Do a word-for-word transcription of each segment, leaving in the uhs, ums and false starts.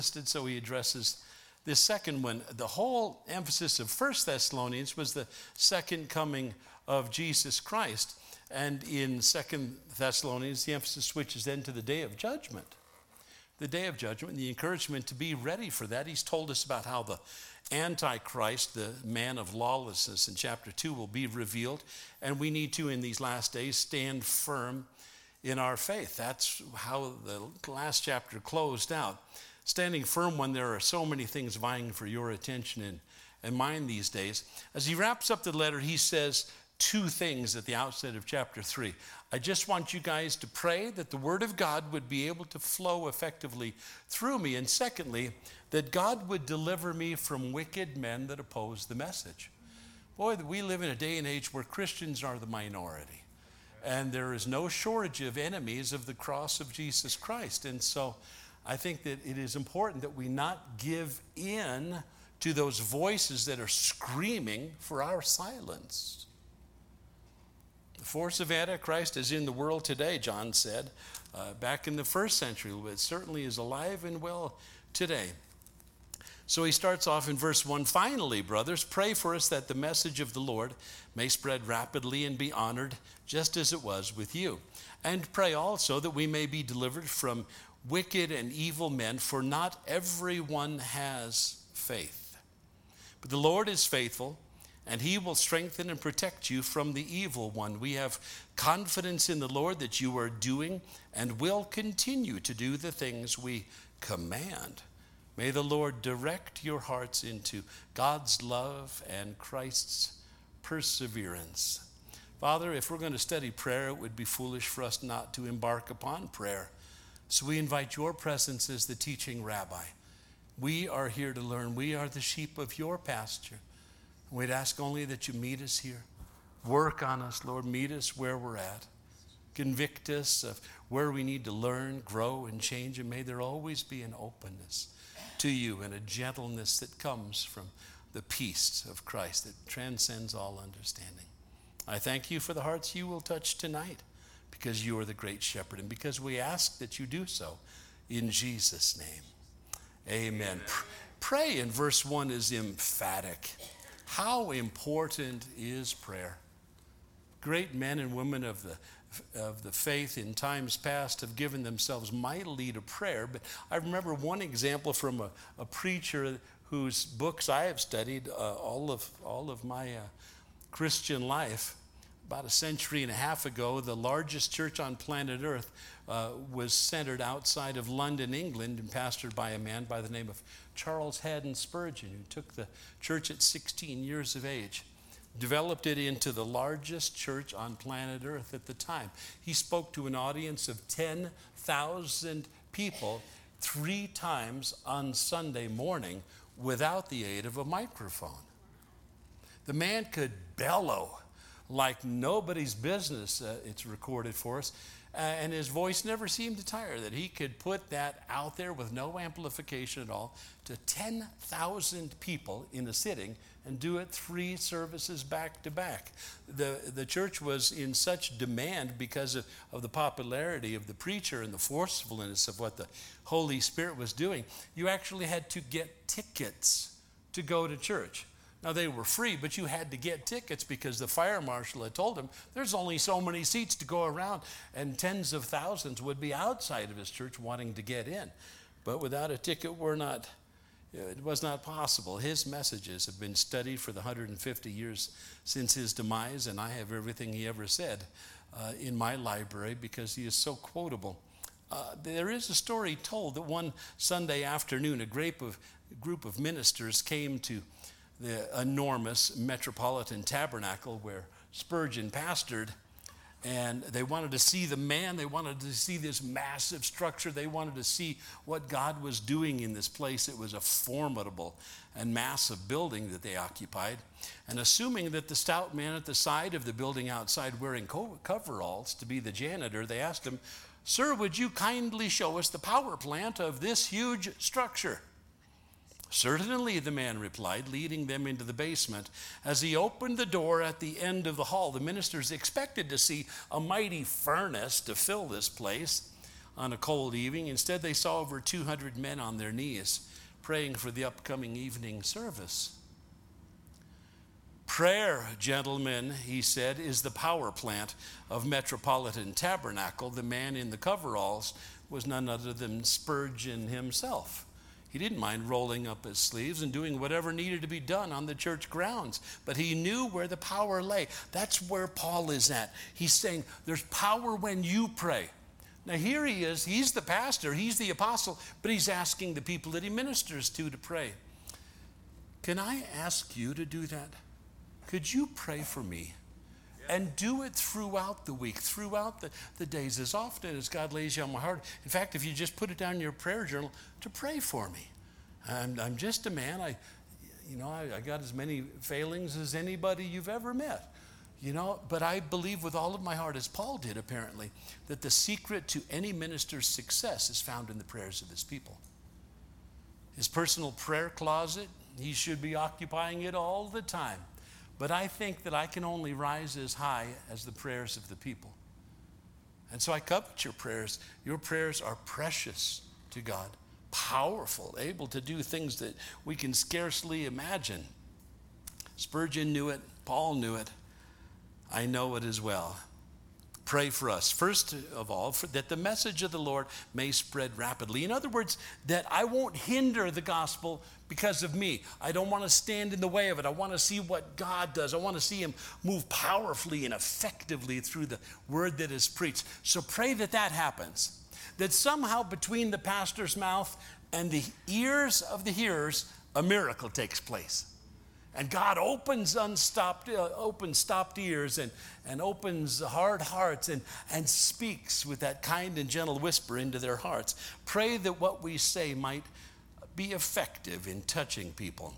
So he addresses this second one. The whole emphasis of First Thessalonians was the second coming of Jesus Christ. And in Second Thessalonians, the emphasis switches then to the day of judgment. The day of judgment, the encouragement to be ready for that. He's told us about how the Antichrist, the man of lawlessness in chapter two, will be revealed. And we need to, in these last days, stand firm in our faith. That's how the last chapter closed out. Standing firm when there are so many things vying for your attention and, and mine these days. As he wraps up the letter, he says two things at the outset of chapter three. I just want you guys to pray that the word of God would be able to flow effectively through me. And secondly, that God would deliver me from wicked men that oppose the message. Boy, we live in a day and age where Christians are the minority. And there is no shortage of enemies of the cross of Jesus Christ. And so I think that it is important that we not give in to those voices that are screaming for our silence. The force of Antichrist is in the world today, John said, uh, back in the first century, but it certainly is alive and well today. So he starts off in verse one, finally, brothers, pray for us that the message of the Lord may spread rapidly and be honored, just as it was with you. And pray also that we may be delivered from wicked and evil men, for not everyone has faith. But the Lord is faithful, and he will strengthen and protect you from the evil one. We have confidence in the Lord that you are doing and will continue to do the things we command. May the Lord direct your hearts into God's love and Christ's perseverance. Father, if we're going to study prayer, it would be foolish for us not to embark upon prayer. So we invite your presence as the teaching rabbi. We are here to learn. We are the sheep of your pasture. We'd ask only that you meet us here. Work on us, Lord. Meet us where we're at. Convict us of where we need to learn, grow, and change. And may there always be an openness to you and a gentleness that comes from the peace of Christ that transcends all understanding. I thank you for the hearts you will touch tonight, because you are the great shepherd, and because we ask that you do so in Jesus' name. Amen. Amen. Pray in verse one is emphatic. How important is prayer? Great men and women of the of the faith in times past have given themselves mightily to prayer. But I remember one example from a, a preacher whose books I have studied uh, all of all of my uh, Christian life. About a century and a half ago, the largest church on planet Earth uh, was centered outside of London, England, and pastored by a man by the name of Charles Haddon Spurgeon, who took the church at sixteen years of age, developed it into the largest church on planet Earth at the time. He spoke to an audience of ten thousand people three times on Sunday morning without the aid of a microphone. The man could bellow like nobody's business, uh, it's recorded for us. Uh, and his voice never seemed to tire, that he could put that out there with no amplification at all to ten thousand people in a sitting and do it three services back to back. The, the church was in such demand because of, of the popularity of the preacher and the forcefulness of what the Holy Spirit was doing. You actually had to get tickets to go to church. Now, they were free, but you had to get tickets because the fire marshal had told him there's only so many seats to go around, and tens of thousands would be outside of his church wanting to get in. But without a ticket, we're not, it was not possible. His messages have been studied for the one hundred fifty years since his demise, and I have everything he ever said uh, in my library because he is so quotable. Uh, there is a story told that one Sunday afternoon, a group of, a group of ministers came to the enormous Metropolitan Tabernacle where Spurgeon pastored, and they wanted to see the man. They wanted to see this massive structure. They wanted to see what God was doing in this place. It was a formidable and massive building that they occupied. And assuming that the stout man at the side of the building outside wearing co- coveralls to be the janitor, they asked him, "Sir, would you kindly show us the power plant of this huge structure?" "Certainly," the man replied, leading them into the basement. As he opened the door at the end of the hall, the ministers expected to see a mighty furnace to fill this place. on a cold evening. Instead, they saw over two hundred men on their knees praying for the upcoming evening service. Prayer, gentlemen, he said, is the power plant of Metropolitan Tabernacle. The man in the coveralls was none other than Spurgeon himself. He didn't mind rolling up his sleeves and doing whatever needed to be done on the church grounds, but he knew where the power lay. That's where Paul is at. He's saying there's power when you pray. Now here he is, he's the pastor, he's the apostle, but he's asking the people that he ministers to to pray. Can I ask you to do that? Could you pray for me? And do it throughout the week, throughout the, the days, as often as God lays you on my heart. In fact, if you just put it down in your prayer journal to pray for me. I'm, I'm just a man. I, you know, I, I got as many failings as anybody you've ever met. You know, but I believe with all of my heart, as Paul did apparently, that the secret to any minister's success is found in the prayers of his people. His personal prayer closet, he should be occupying it all the time. But I think that I can only rise as high as the prayers of the people. And so I covet your prayers. Your prayers are precious to God, powerful, able to do things that we can scarcely imagine. Spurgeon knew it. Paul knew it. I know it as well. Pray for us, first of all, for, that the message of the Lord may spread rapidly. In other words, that I won't hinder the gospel because of me. I don't want to stand in the way of it. I want to see what God does. I want to see him move powerfully and effectively through the word that is preached. So pray that that happens. That somehow between the pastor's mouth and the ears of the hearers, a miracle takes place. And God opens unstopped, uh, opens stopped ears and, and opens hard hearts and, and speaks with that kind and gentle whisper into their hearts. Pray that what we say might be effective in touching people.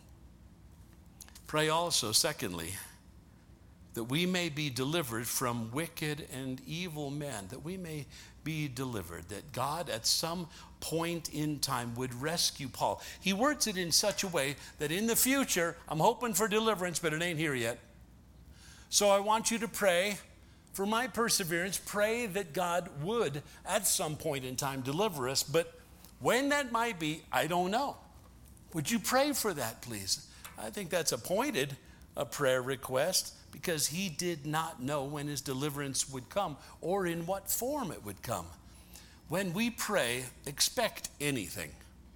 Pray also, secondly, that we may be delivered from wicked and evil men, that we may be delivered, that God at some point in time would rescue Paul. He words it in such a way that in the future, I'm hoping for deliverance, but it ain't here yet. So I want you to pray for my perseverance. Pray that God would at some point in time deliver us, but when that might be, I don't know. Would you pray for that, please? I think that's a pointed a prayer request, because he did not know when his deliverance would come or in what form it would come. When we pray, expect anything.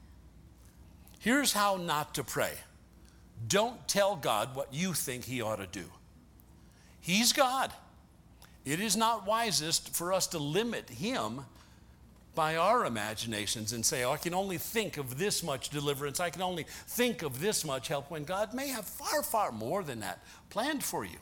Here's how not to pray. Don't tell God what you think he ought to do. He's God. It is not wisest for us to limit him by our imaginations and say, oh, I can only think of this much deliverance. I can only think of this much help, when God may have far, far more than that planned for you.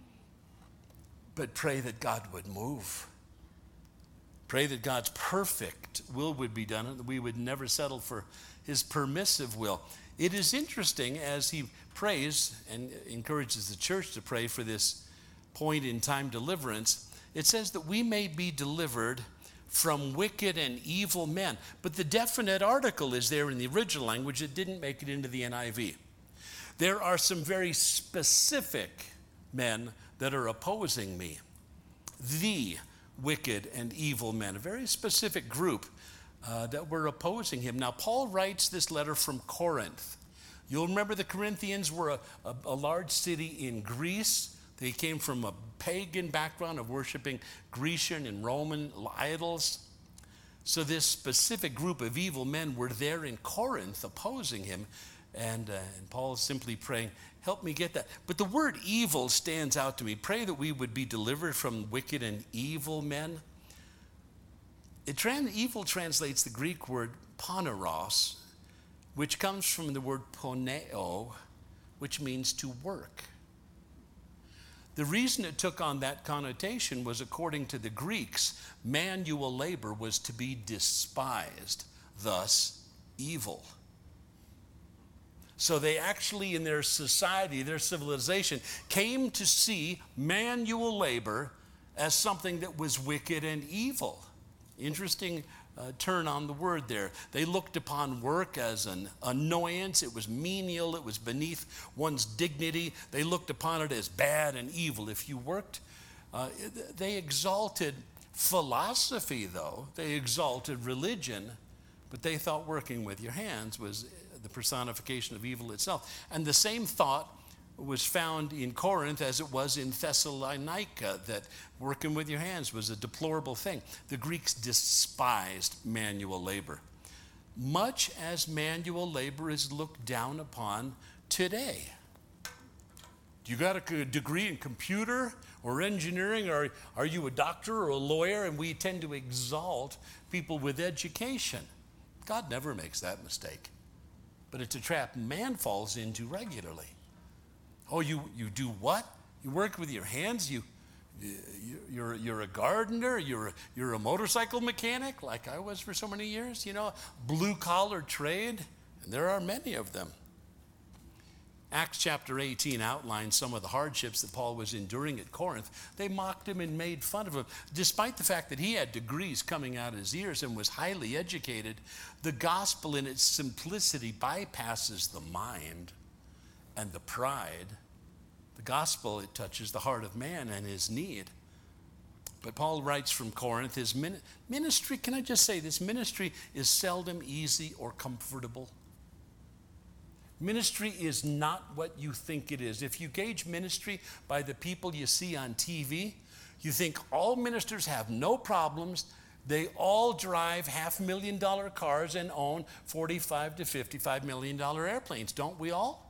But pray that God would move. Pray that God's perfect will would be done, and that we would never settle for his permissive will. It is interesting as he prays and encourages the church to pray for this point in time deliverance. It says that we may be delivered from wicked and evil men. But the definite article is there in the original language. It didn't make it into the N I V. There are some very specific men that are opposing me. The wicked and evil men, a very specific group uh, that were opposing him. Now, Paul writes this letter from Corinth. You'll remember the Corinthians were a, a, a large city in Greece. They came from a pagan background of worshiping Grecian and Roman idols. So this specific group of evil men were there in Corinth opposing him. And, uh, and Paul is simply praying, help me get that. But the word evil stands out to me. Pray that we would be delivered from wicked and evil men. It trans- evil translates the Greek word poneros, which comes from the word poneo, which means to work. The reason it took on that connotation was, according to the Greeks, manual labor was to be despised, thus evil. So they actually, in their society, their civilization, came to see manual labor as something that was wicked and evil. Interesting uh, turn on the word there. They looked upon work as an annoyance. It was menial. It was beneath one's dignity. They looked upon it as bad and evil. If you worked, uh, they exalted philosophy, though. They exalted religion, but they thought working with your hands was the personification of evil itself. And the same thought was found in Corinth as it was in Thessalonica, that working with your hands was a deplorable thing. The Greeks despised manual labor, much as manual labor is looked down upon today. You got a degree in computer or engineering, or are you a doctor or a lawyer? And we tend to exalt people with education. God never makes that mistake. But it's a trap man falls into regularly. Oh, you, you do what? You work with your hands? You, you, you're, you're a gardener? You're a, you're a motorcycle mechanic, like I was for so many years? You know, blue-collar trade? And there are many of them. Acts chapter eighteen outlines some of the hardships that Paul was enduring at Corinth. They mocked him and made fun of him. Despite the fact that he had degrees coming out of his ears and was highly educated, the gospel in its simplicity bypasses the mind and the pride. The gospel, it touches the heart of man and his need. But Paul writes from Corinth, his ministry, can I just say this, ministry is seldom easy or comfortable. Ministry is not what you think it is. If you gauge ministry by the people you see on T V, you think all ministers have no problems. They all drive half million dollar cars and own forty-five to fifty-five million dollar airplanes. Don't we all?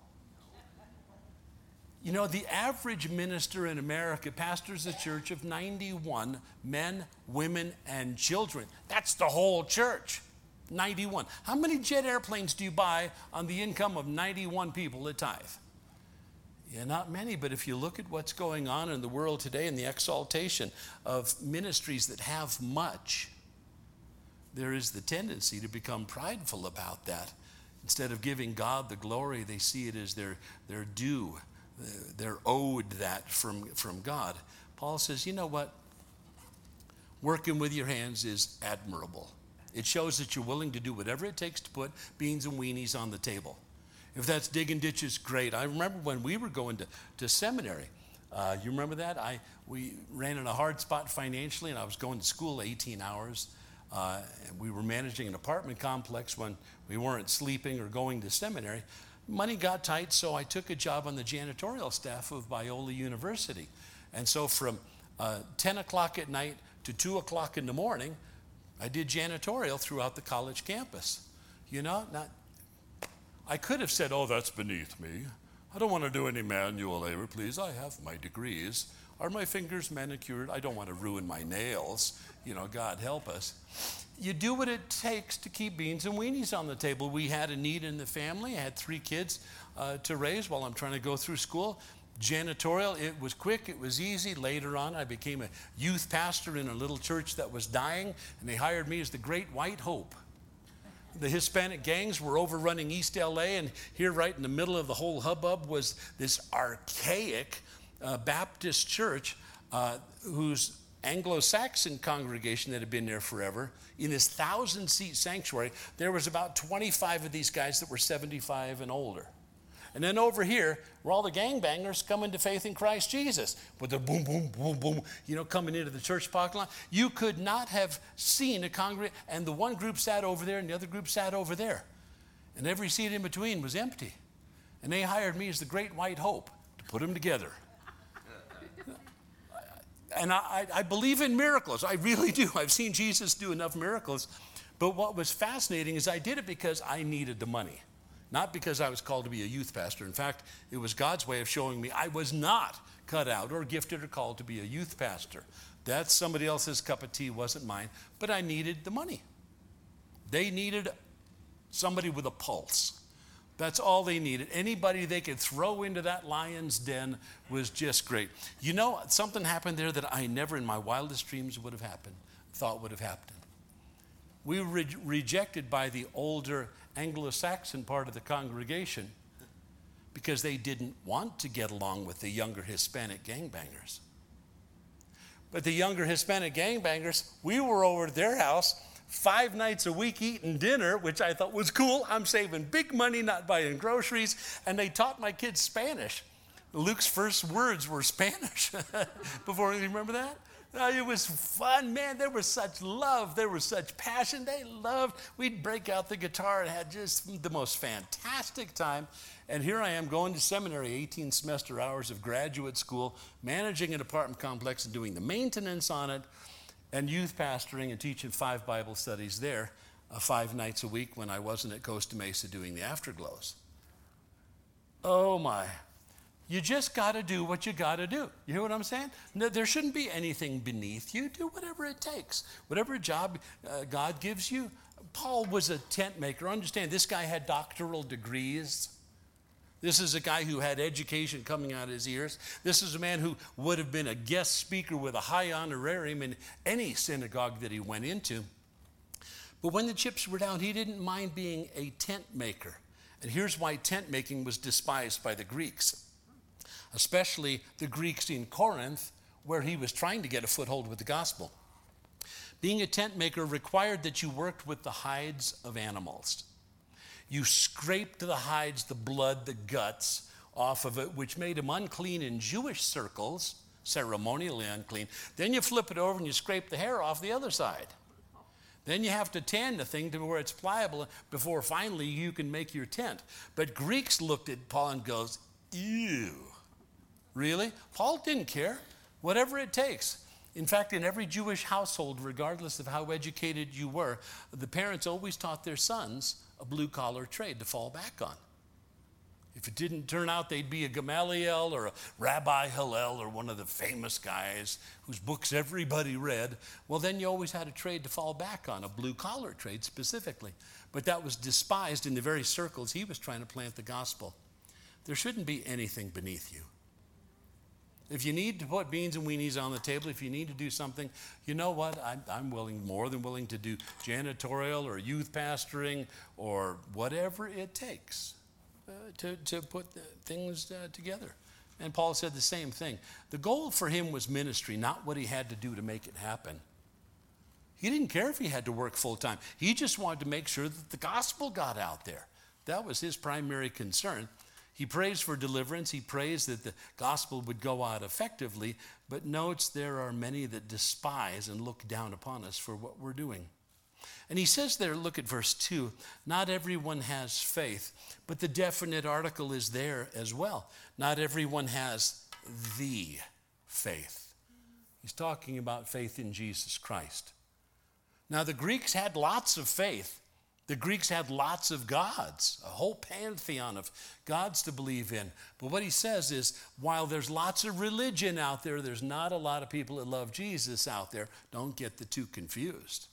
You know, the average minister in America pastors a church of ninety-one men, women, and children. That's the whole church. ninety-one. How many jet airplanes do you buy on the income of ninety-one people that tithe? Yeah, not many, but if you look at what's going on in the world today and the exaltation of ministries that have much, there is the tendency to become prideful about that. Instead of giving God the glory, they see it as their, their due. They're owed that from, from God. Paul says, you know what? Working with your hands is admirable. It shows that you're willing to do whatever it takes to put beans and weenies on the table. If that's digging ditches, great. I remember when we were going to, to seminary. Uh, you remember that? I we ran in a hard spot financially, and I was going to school eighteen hours. Uh, and we were managing an apartment complex when we weren't sleeping or going to seminary. Money got tight, so I took a job on the janitorial staff of Biola University. And so from uh, ten o'clock at night to two o'clock in the morning, I did janitorial throughout the college campus. You know, not, I could have said, oh, that's beneath me. I don't want to do any manual labor, please. I have my degrees. Are my fingers manicured? I don't want to ruin my nails. You know, God help us. You do what it takes to keep beans and weenies on the table. We had a need in the family. I had three kids uh, to raise while I'm trying to go through school. Janitorial, it was quick, it was easy. Later on, I became a youth pastor in a little church that was dying, and they hired me as the Great White Hope. The Hispanic gangs were overrunning East L A, and here right in the middle of the whole hubbub was this archaic uh, Baptist church uh, whose Anglo-Saxon congregation that had been there forever. In this thousand-seat sanctuary, there was about twenty-five of these guys that were seventy-five and older. And then over here were all the gangbangers coming to faith in Christ Jesus with the boom, boom, boom, boom, you know, coming into the church parking lot. You could not have seen a congregation, and the one group sat over there and the other group sat over there. And every seat in between was empty. And they hired me as the Great White Hope to put them together. And I, I believe in miracles. I really do. I've seen Jesus do enough miracles. But what was fascinating is I did it because I needed the money. Not because I was called to be a youth pastor. In fact, it was God's way of showing me I was not cut out or gifted or called to be a youth pastor. That's somebody else's cup of tea, wasn't mine. But I needed the money. They needed somebody with a pulse. That's all they needed. Anybody they could throw into that lion's den was just great. You know, something happened there that I never in my wildest dreams would have happened, thought would have happened. We were re- rejected by the older Anglo-Saxon part of the congregation because they didn't want to get along with the younger Hispanic gangbangers. But the younger Hispanic gangbangers, we were over at their house five nights a week eating dinner, which I thought was cool. I'm saving big money, not buying groceries. And they taught my kids Spanish. Luke's first words were Spanish. Before, you remember that? Uh, It was fun, man. There was such love. There was such passion. They loved. We'd break out the guitar and had just the most fantastic time. And here I am going to seminary, eighteen semester hours of graduate school, managing an apartment complex and doing the maintenance on it, and youth pastoring and teaching five Bible studies there uh, five nights a week when I wasn't at Costa Mesa doing the afterglows. Oh, my. You just got to do what you got to do. You hear what I'm saying? No, there shouldn't be anything beneath you. Do whatever it takes. Whatever job uh, God gives you. Paul was a tent maker. Understand, this guy had doctoral degrees. This is a guy who had education coming out of his ears. This is a man who would have been a guest speaker with a high honorarium in any synagogue that he went into. But when the chips were down, he didn't mind being a tent maker. And here's why tent making was despised by the Greeks, especially the Greeks in Corinth, where he was trying to get a foothold with the gospel. Being a tent maker required that you worked with the hides of animals. You scraped the hides, the blood, the guts off of it, which made them unclean in Jewish circles, ceremonially unclean. Then you flip it over and you scrape the hair off the other side. Then you have to tan the thing to where it's pliable before finally you can make your tent. But Greeks looked at Paul and goes, ew. Really? Paul didn't care. Whatever it takes. In fact, in every Jewish household, regardless of how educated you were, the parents always taught their sons a blue-collar trade to fall back on. If it didn't turn out they'd be a Gamaliel or a Rabbi Hillel or one of the famous guys whose books everybody read, well, then you always had a trade to fall back on, a blue-collar trade specifically. But that was despised in the very circles he was trying to plant the gospel. There shouldn't be anything beneath you. If you need to put beans and weenies on the table, if you need to do something, you know what? I'm, I'm willing, more than willing to do janitorial or youth pastoring or whatever it takes uh, to, to put the things uh, together. And Paul said the same thing. The goal for him was ministry, not what he had to do to make it happen. He didn't care if he had to work full time. He just wanted to make sure that the gospel got out there. That was his primary concern. He prays for deliverance. He prays that the gospel would go out effectively, but notes there are many that despise and look down upon us for what we're doing. And he says there, look at verse two, not everyone has faith, but the definite article is there as well. Not everyone has the faith. He's talking about faith in Jesus Christ. Now, the Greeks had lots of faith. The Greeks had lots of gods, a whole pantheon of gods to believe in. But what he says is, while there's lots of religion out there, there's not a lot of people that love Jesus out there. Don't get the two confused.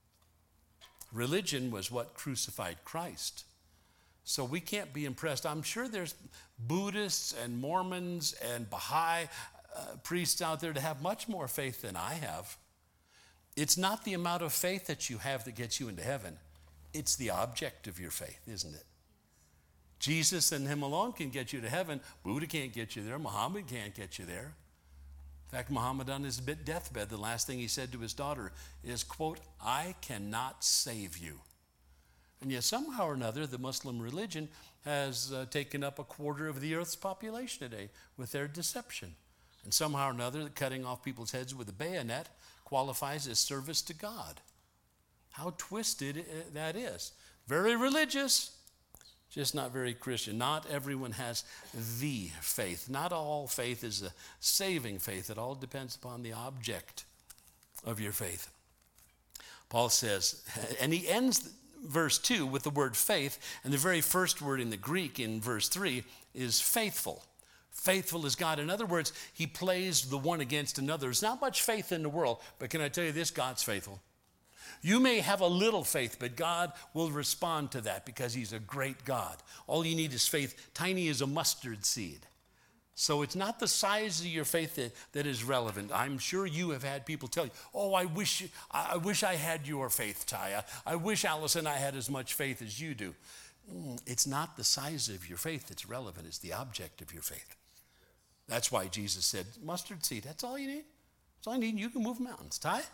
Religion was what crucified Christ. So we can't be impressed. I'm sure there's Buddhists and Mormons and Baha'i uh, priests out there that have much more faith than I have. It's not the amount of faith that you have that gets you into heaven. It's the object of your faith, isn't it? Jesus and him alone can get you to heaven. Buddha can't get you there. Muhammad can't get you there. In fact, Muhammad on his deathbed, the last thing he said to his daughter is, quote, I cannot save you. And yet somehow or another, the Muslim religion has uh, taken up a quarter of the earth's population today with their deception. And somehow or another, cutting off people's heads with a bayonet qualifies as service to God. How twisted that is. Very religious, just not very Christian. Not everyone has the faith. Not all faith is a saving faith. It all depends upon the object of your faith. Paul says, and he ends verse two with the word faith, and the very first word in the Greek in verse three is faithful. Faithful is God. In other words, he plays the one against another. There's not much faith in the world, but can I tell you this? God's faithful. You may have a little faith, but God will respond to that because he's a great God. All you need is faith, tiny as a mustard seed. So it's not the size of your faith that, that is relevant. I'm sure you have had people tell you, oh, I wish I wish I had your faith, Ty. I, I wish Alice and I had as much faith as you do. Mm, it's not the size of your faith that's relevant. It's the object of your faith. That's why Jesus said, mustard seed, that's all you need? That's all you need. You can move mountains. Ty?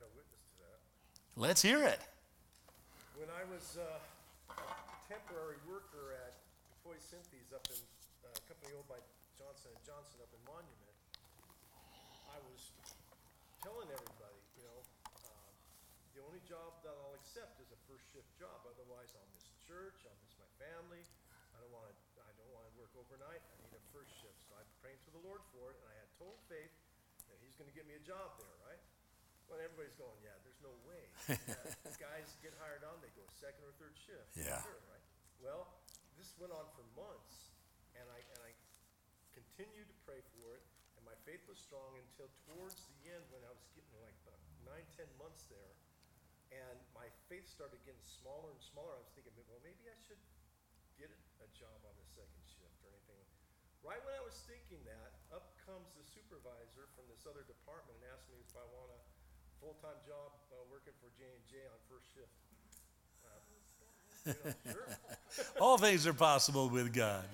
Let's hear it. When I was uh, a temporary worker at Toy Synthes up in a uh, company owned by Johnson and Johnson up in Monument, I was telling everybody, you know, um, the only job that I'll accept is a first shift job. Otherwise, I'll miss church. I'll miss my family. I don't want to. I don't want to work overnight. I need a first shift. So I prayed to the Lord for it, and I had total faith that He's going to get me a job there. Right? Well, everybody's going, yeah. There's no way. Yeah, guys get hired on. They go second or third shift. Yeah. Sure, right? Well, this went on for months, and I and I continued to pray for it. My faith was strong until towards the end when I was getting like about nine, ten months there, and my faith started getting smaller and smaller. I was thinking, well, maybe I should get a job on the second shift or anything. Right when I was thinking that, up comes the supervisor from this other department and asked me if I want a full-time job uh, working for J and J on first shift. Uh, you know, sure. All things are possible with God.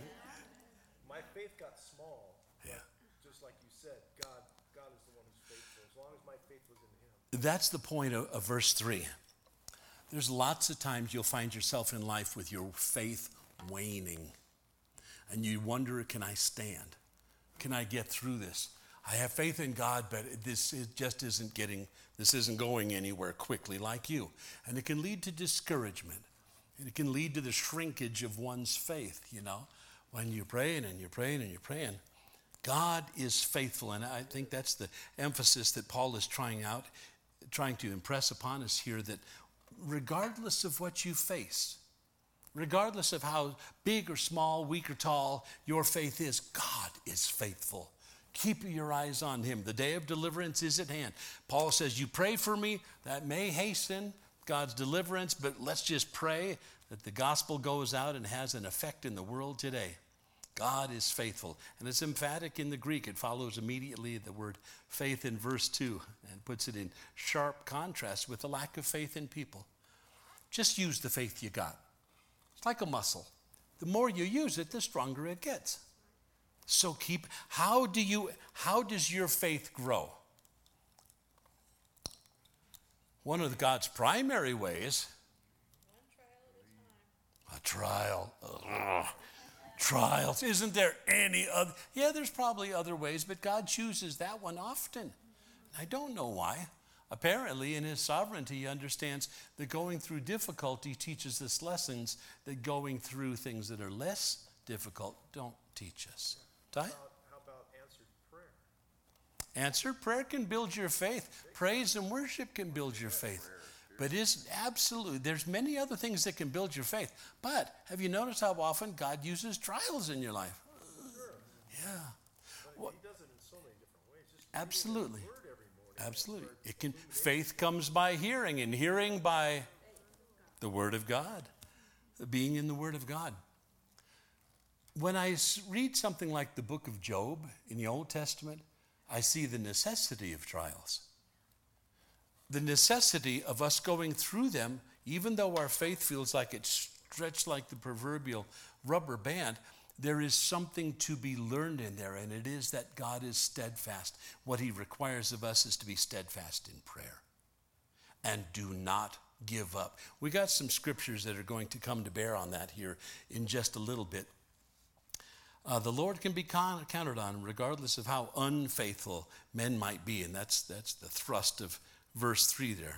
My faith got small. Yeah. Just like you said, God, God is the one who's faithful. As long as my faith was in Him. That's the point of, of verse three. There's lots of times you'll find yourself in life with your faith waning. And you wonder, can I stand? Can I get through this? I have faith in God, but this it just isn't getting, this isn't going anywhere quickly like you. And it can lead to discouragement. And it can lead to the shrinkage of one's faith, you know. When you're praying and you're praying and you're praying, God is faithful. And I think that's the emphasis that Paul is trying out, trying to impress upon us here, that regardless of what you face, regardless of how big or small, weak or tall your faith is, God is faithful. Keep your eyes on Him. The day of deliverance is at hand. Paul says, you pray for me. That may hasten God's deliverance, but let's just pray that the gospel goes out and has an effect in the world today. God is faithful. And it's emphatic in the Greek. It follows immediately the word faith in verse two and puts it in sharp contrast with the lack of faith in people. Just use the faith you got. It's like a muscle. The more you use it, the stronger it gets. So keep, how do you, how does your faith grow? One of God's primary ways, a trial. Ugh. Trials. Isn't there any other? Yeah, there's probably other ways, but God chooses that one often. I don't know why. Apparently, in His sovereignty, He understands that going through difficulty teaches us lessons that going through things that are less difficult don't teach us. Ty? How about, how about answered prayer? Answered prayer can build your faith. Praise and worship can build your faith. But it's absolutely, there's many other things that can build your faith. But have you noticed how often God uses trials in your life? Sure. Yeah. But Well, He does it in so many different ways. Just absolutely. reading His word every morning. Absolutely. Or It can, including faith comes by hearing, and hearing by the Word of God, being in the Word of God. When I s- read something like the book of Job in the Old Testament, I see the necessity of trials. The necessity of us going through them, even though our faith feels like it's stretched like the proverbial rubber band, there is something to be learned in there, and it is that God is steadfast. What He requires of us is to be steadfast in prayer and do not give up. We got some scriptures that are going to come to bear on that here in just a little bit. Uh, the Lord can be con- counted on regardless of how unfaithful men might be, and that's that's the thrust of verse three there.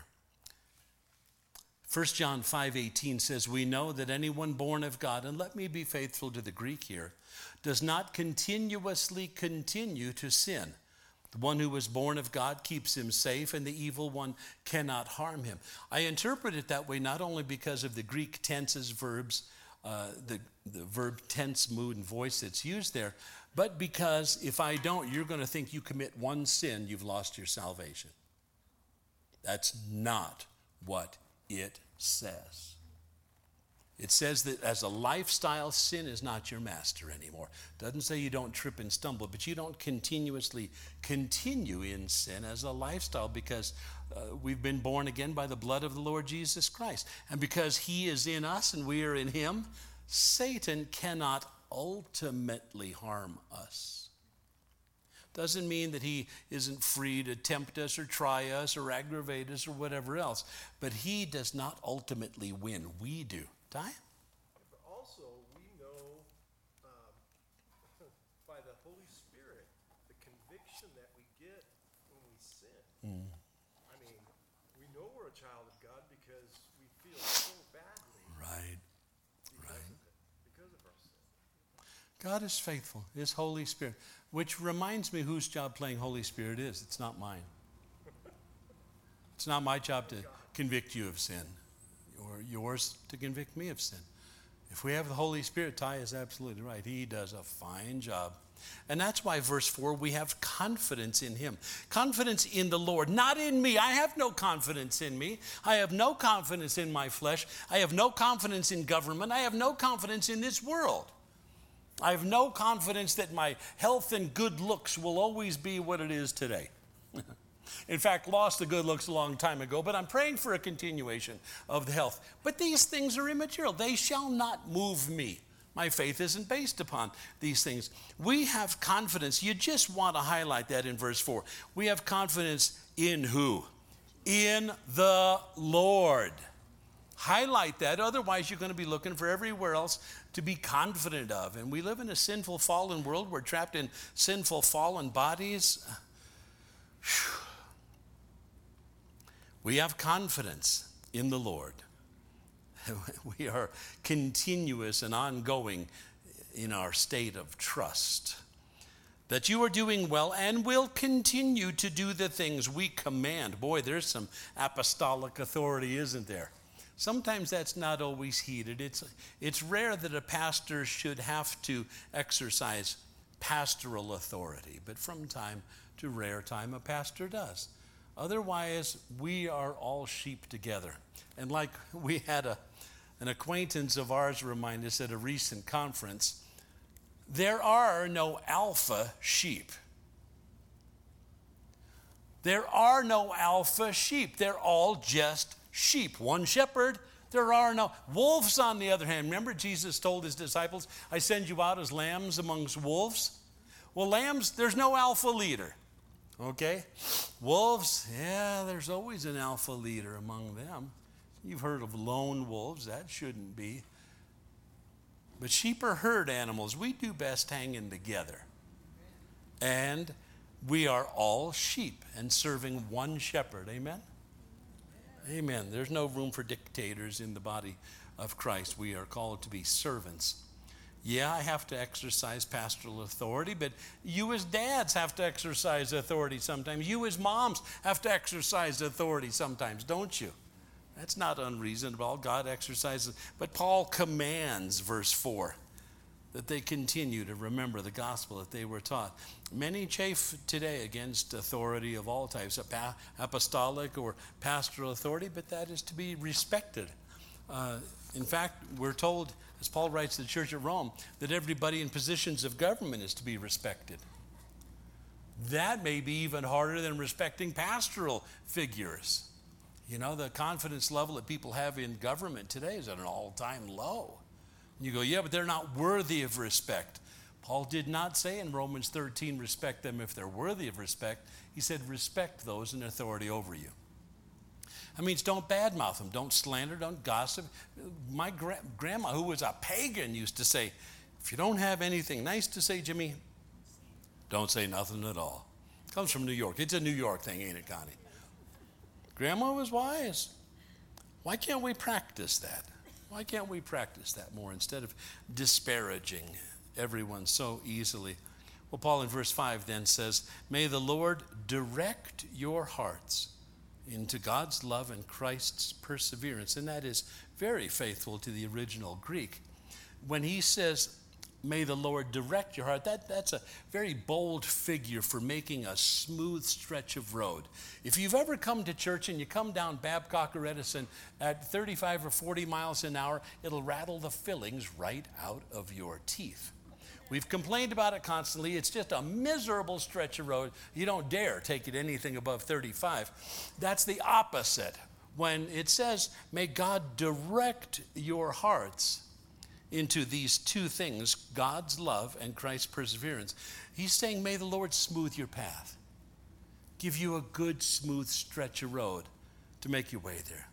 First John five eighteen says, we know that anyone born of God, and let me be faithful to the Greek here, does not continuously continue to sin. The one who was born of God keeps him safe, and the evil one cannot harm him. I interpret it that way not only because of the Greek tenses, verbs, uh, the, the verb tense, mood, and voice that's used there, but because if I don't, you're going to think you commit one sin, you've lost your salvation. That's not what it says. It says that as a lifestyle, sin is not your master anymore. It doesn't say you don't trip and stumble, but you don't continuously continue in sin as a lifestyle, because uh, we've been born again by the blood of the Lord Jesus Christ. And because He is in us and we are in Him, Satan cannot ultimately harm us. Doesn't mean that he isn't free to tempt us or try us or aggravate us or whatever else. But he does not ultimately win. We do. Ty? But also, we know um, by the Holy Spirit the conviction that we get when we sin. Mm. I mean, we know we're a child of God because we feel so badly. Right. Because Right. of it, because of our sin. God is faithful, His Holy Spirit, which reminds me whose job playing Holy Spirit is. It's not mine. It's not my job to convict you of sin, or yours to convict me of sin. If we have the Holy Spirit, Ty is absolutely right. He does a fine job. And that's why verse four, we have confidence in Him. Confidence in the Lord, not in me. I have no confidence in me. I have no confidence in my flesh. I have no confidence in government. I have no confidence in this world. I have no confidence that my health and good looks will always be what it is today. In fact, lost the good looks a long time ago, but I'm praying for a continuation of the health. But these things are immaterial. They shall not move me. My faith isn't based upon these things. We have confidence. You just want to highlight that in verse four. We have confidence in who? In the Lord. Highlight that. Otherwise, you're going to be looking for everywhere else to be confident of. And we live in a sinful, fallen world. We're trapped in sinful, fallen bodies. Whew. We have confidence in the Lord. We are continuous and ongoing in our state of trust that you are doing well and will continue to do the things we command. Boy, there's some apostolic authority, isn't there? Sometimes that's not always heeded. It's, it's rare that a pastor should have to exercise pastoral authority, but from time to rare time, a pastor does. Otherwise, we are all sheep together. And like we had a, an acquaintance of ours remind us at a recent conference, there are no alpha sheep. There are no alpha sheep. They're all just sheep. One shepherd, there are no wolves. On the other hand, remember Jesus told his disciples, I send you out as lambs amongst wolves. Well, lambs, there's no alpha leader. Okay? Wolves, yeah, there's always an alpha leader among them. You've heard of lone wolves. That shouldn't be. But sheep are herd animals. We do best hanging together. And we are all sheep and serving one shepherd. Amen? Amen. There's no room for dictators in the body of Christ. We are called to be servants. Yeah, I have to exercise pastoral authority, but you as dads have to exercise authority sometimes. You as moms have to exercise authority sometimes, don't you? That's not unreasonable. God exercises. But Paul commands, verse four, that they continue to remember the gospel that they were taught. Many chafe today against authority of all types, apostolic or pastoral authority, but that is to be respected. Uh, in fact, we're told, as Paul writes to the church at Rome, that everybody in positions of government is to be respected. That may be even harder than respecting pastoral figures. You know, the confidence level that people have in government today is at an all-time low. You go, yeah, but they're not worthy of respect. Paul did not say in Romans thirteen, respect them if they're worthy of respect. He said, respect those in authority over you. That means don't badmouth them, don't slander, don't gossip. My gra- grandma, who was a pagan, used to say, if you don't have anything nice to say, Jimmy, don't say nothing at all. Comes from New York. It's a New York thing, ain't it, Connie? Grandma was wise. Why can't we practice that? Why can't we practice that more instead of disparaging everyone so easily? Well, Paul in verse five then says, may the Lord direct your hearts into God's love and Christ's perseverance. And that is very faithful to the original Greek. When he says, may the Lord direct your heart, that, that's a very bold figure for making a smooth stretch of road. If you've ever come to church and you come down Babcock or Edison at thirty-five or forty miles an hour, it'll rattle the fillings right out of your teeth. We've complained about it constantly. It's just a miserable stretch of road. You don't dare take it anything above thirty-five. That's the opposite. When it says, may God direct your hearts into these two things, God's love and Christ's perseverance. He's saying, may the Lord smooth your path. Give you a good, smooth stretch of road to make your way there.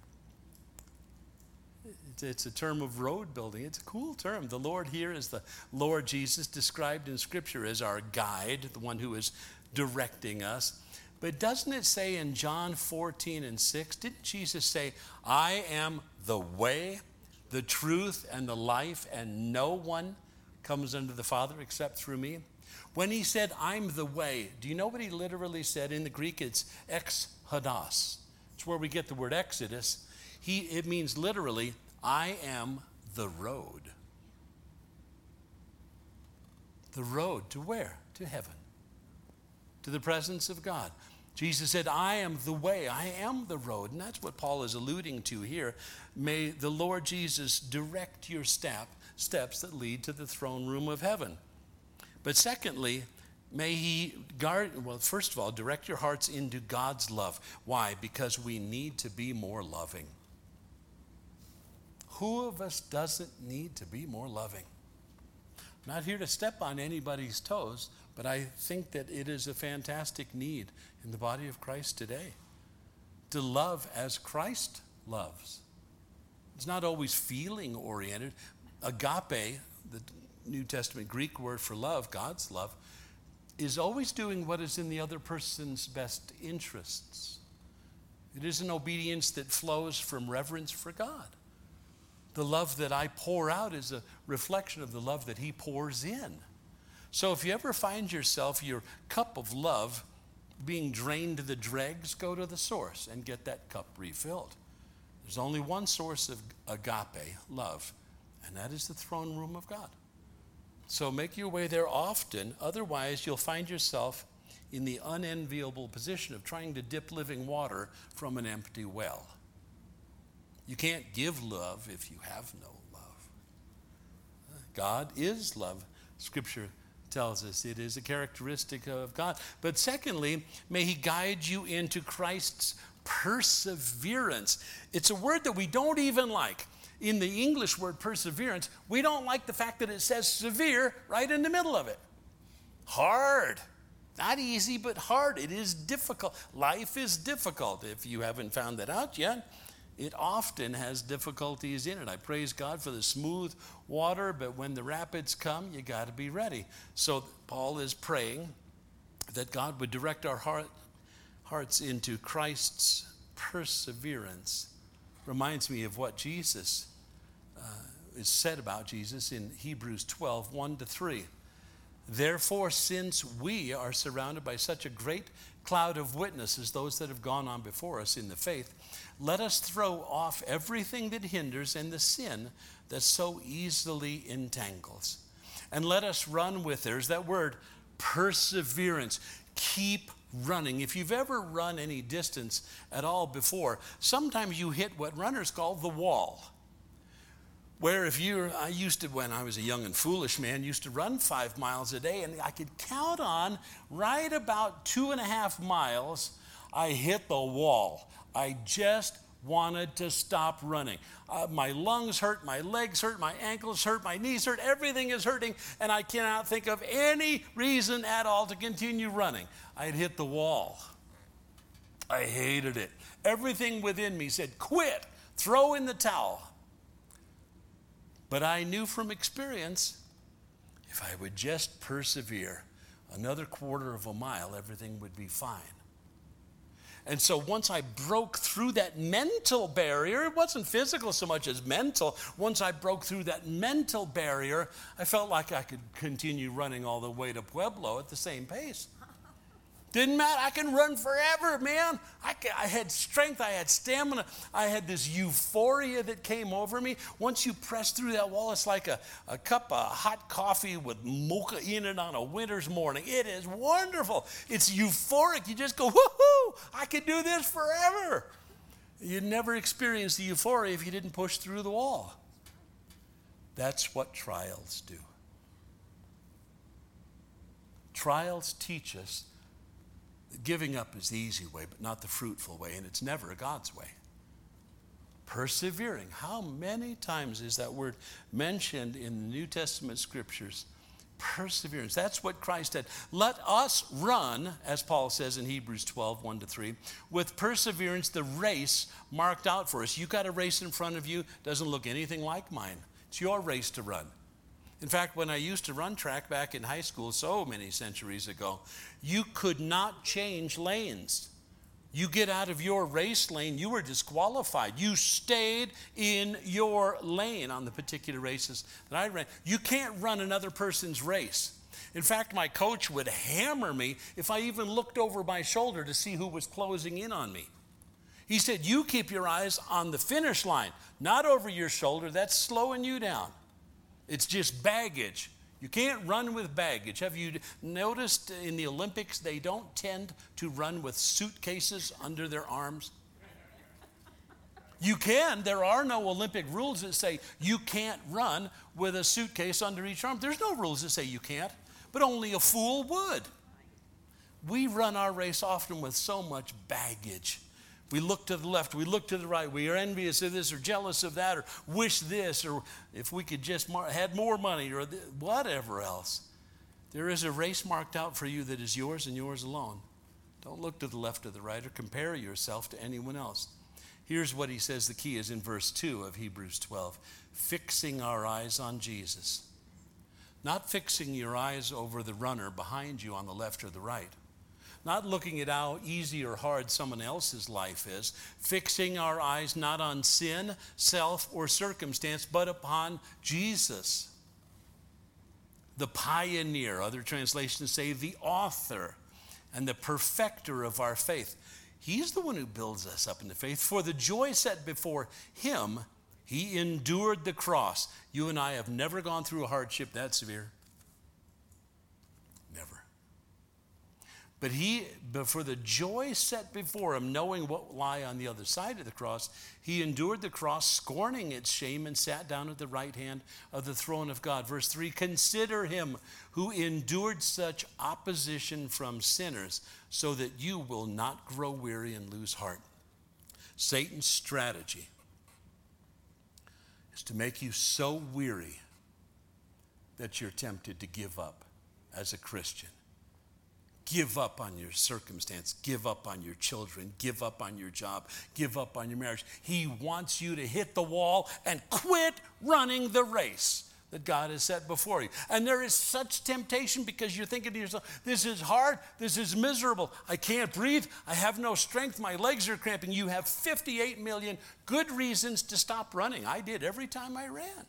It's, it's a term of road building. It's a cool term. The Lord here is the Lord Jesus, described in Scripture as our guide, the one who is directing us. But doesn't it say in John fourteen and six, didn't Jesus say, I am the way, the truth, and the life, and no one comes unto the Father except through me? When he said, I'm the way, do you know what he literally said? In the Greek, it's ex hodos. It's where we get the word Exodus. He, it means literally, I am the road. The road to where? To heaven. To the presence of God. Jesus said, I am the way, I am the road. And that's what Paul is alluding to here. May the Lord Jesus direct your step, steps that lead to the throne room of heaven. But secondly, may he guard, well, first of all, direct your hearts into God's love. Why? Because we need to be more loving. Who of us doesn't need to be more loving? I'm not here to step on anybody's toes, but I think that it is a fantastic need in the body of Christ today to love as Christ loves. It's not always feeling oriented. Agape, the New Testament Greek word for love, God's love, is always doing what is in the other person's best interests. It is an obedience that flows from reverence for God. The love that I pour out is a reflection of the love that he pours in. So if you ever find yourself, your cup of love being drained to the dregs, go to the source and get that cup refilled. There's only one source of agape, love, and that is the throne room of God. So make your way there often. Otherwise, you'll find yourself in the unenviable position of trying to dip living water from an empty well. You can't give love if you have no love. God is love. Scripture tells us it is a characteristic of God. But secondly, may he guide you into Christ's perseverance. It's a word that we don't even like. In the English word perseverance, we don't like the fact that it says severe right in the middle of it. Hard. Not easy, but hard. It is difficult. Life is difficult. If you haven't found that out yet, it often has difficulties in it. I praise God for the smooth water, but when the rapids come, you got to be ready. So Paul is praying that God would direct our heart, hearts into Christ's perseverance. Reminds me of what Jesus uh, is said about Jesus in Hebrews twelve, one to three. Therefore, since we are surrounded by such a great cloud of witnesses, those that have gone on before us in the faith, let us throw off everything that hinders and the sin that so easily entangles. And let us run with, there's that word, perseverance. Keep running. If you've ever run any distance at all before, sometimes you hit what runners call the wall. Where if you're, I used to, when I was a young and foolish man, used to run five miles a day, and I could count on right about two and a half miles, I hit the wall. I just wanted to stop running. Uh, my lungs hurt, my legs hurt, my ankles hurt, my knees hurt, everything is hurting, and I cannot think of any reason at all to continue running. I had hit the wall. I hated it. Everything within me said, quit, throw in the towel. But I knew from experience, if I would just persevere another quarter of a mile, everything would be fine. And so once I broke through that mental barrier, it wasn't physical so much as mental. Once I broke through that mental barrier, I felt like I could continue running all the way to Pueblo at the same pace. Didn't matter. I can run forever, man. I, can, I had strength. I had stamina. I had this euphoria that came over me. Once you press through that wall, it's like a, a cup of hot coffee with mocha in it on a winter's morning. It is wonderful. It's euphoric. You just go, woohoo, I can do this forever. You'd never experience the euphoria if you didn't push through the wall. That's what trials do. Trials teach us giving up is the easy way, but not the fruitful way, and it's never God's way. Persevering. How many times is that word mentioned in the New Testament scriptures? Perseverance. That's what Christ said. Let us run, as Paul says in Hebrews twelve, one to three, with perseverance the race marked out for us. You got a race in front of you, doesn't look anything like mine. It's your race to run. In fact, when I used to run track back in high school so many centuries ago, you could not change lanes. You get out of your race lane, you were disqualified. You stayed in your lane on the particular races that I ran. You can't run another person's race. In fact, my coach would hammer me if I even looked over my shoulder to see who was closing in on me. He said, you keep your eyes on the finish line, not over your shoulder. That's slowing you down. It's just baggage. You can't run with baggage. Have you noticed in the Olympics they don't tend to run with suitcases under their arms? You can. There are no Olympic rules that say you can't run with a suitcase under each arm. There's no rules that say you can't, but only a fool would. We run our race often with so much baggage. We look to the left, we look to the right, we are envious of this or jealous of that or wish this, or if we could just mar- had more money or th- whatever else. There is a race marked out for you that is yours and yours alone. Don't look to the left or the right or compare yourself to anyone else. Here's what he says the key is in verse two of Hebrews twelve. Fixing our eyes on Jesus. Not fixing your eyes over the runner behind you on the left or the right. Not looking at how easy or hard someone else's life is. Fixing our eyes not on sin, self, or circumstance, but upon Jesus. The pioneer, other translations say the author and the perfecter of our faith. He's the one who builds us up in the faith. For the joy set before him, he endured the cross. You and I have never gone through a hardship that severe. Never. But he, but for the joy set before him, knowing what lie on the other side of the cross, he endured the cross, scorning its shame, and sat down at the right hand of the throne of God. Verse three, consider him who endured such opposition from sinners, so that you will not grow weary and lose heart. Satan's strategy is to make you so weary that you're tempted to give up as a Christian. Give up on your circumstance. Give up on your children. Give up on your job. Give up on your marriage. He wants you to hit the wall and quit running the race that God has set before you. And there is such temptation because you're thinking to yourself, this is hard. This is miserable. I can't breathe. I have no strength. My legs are cramping. You have fifty-eight million good reasons to stop running. I did every time I ran.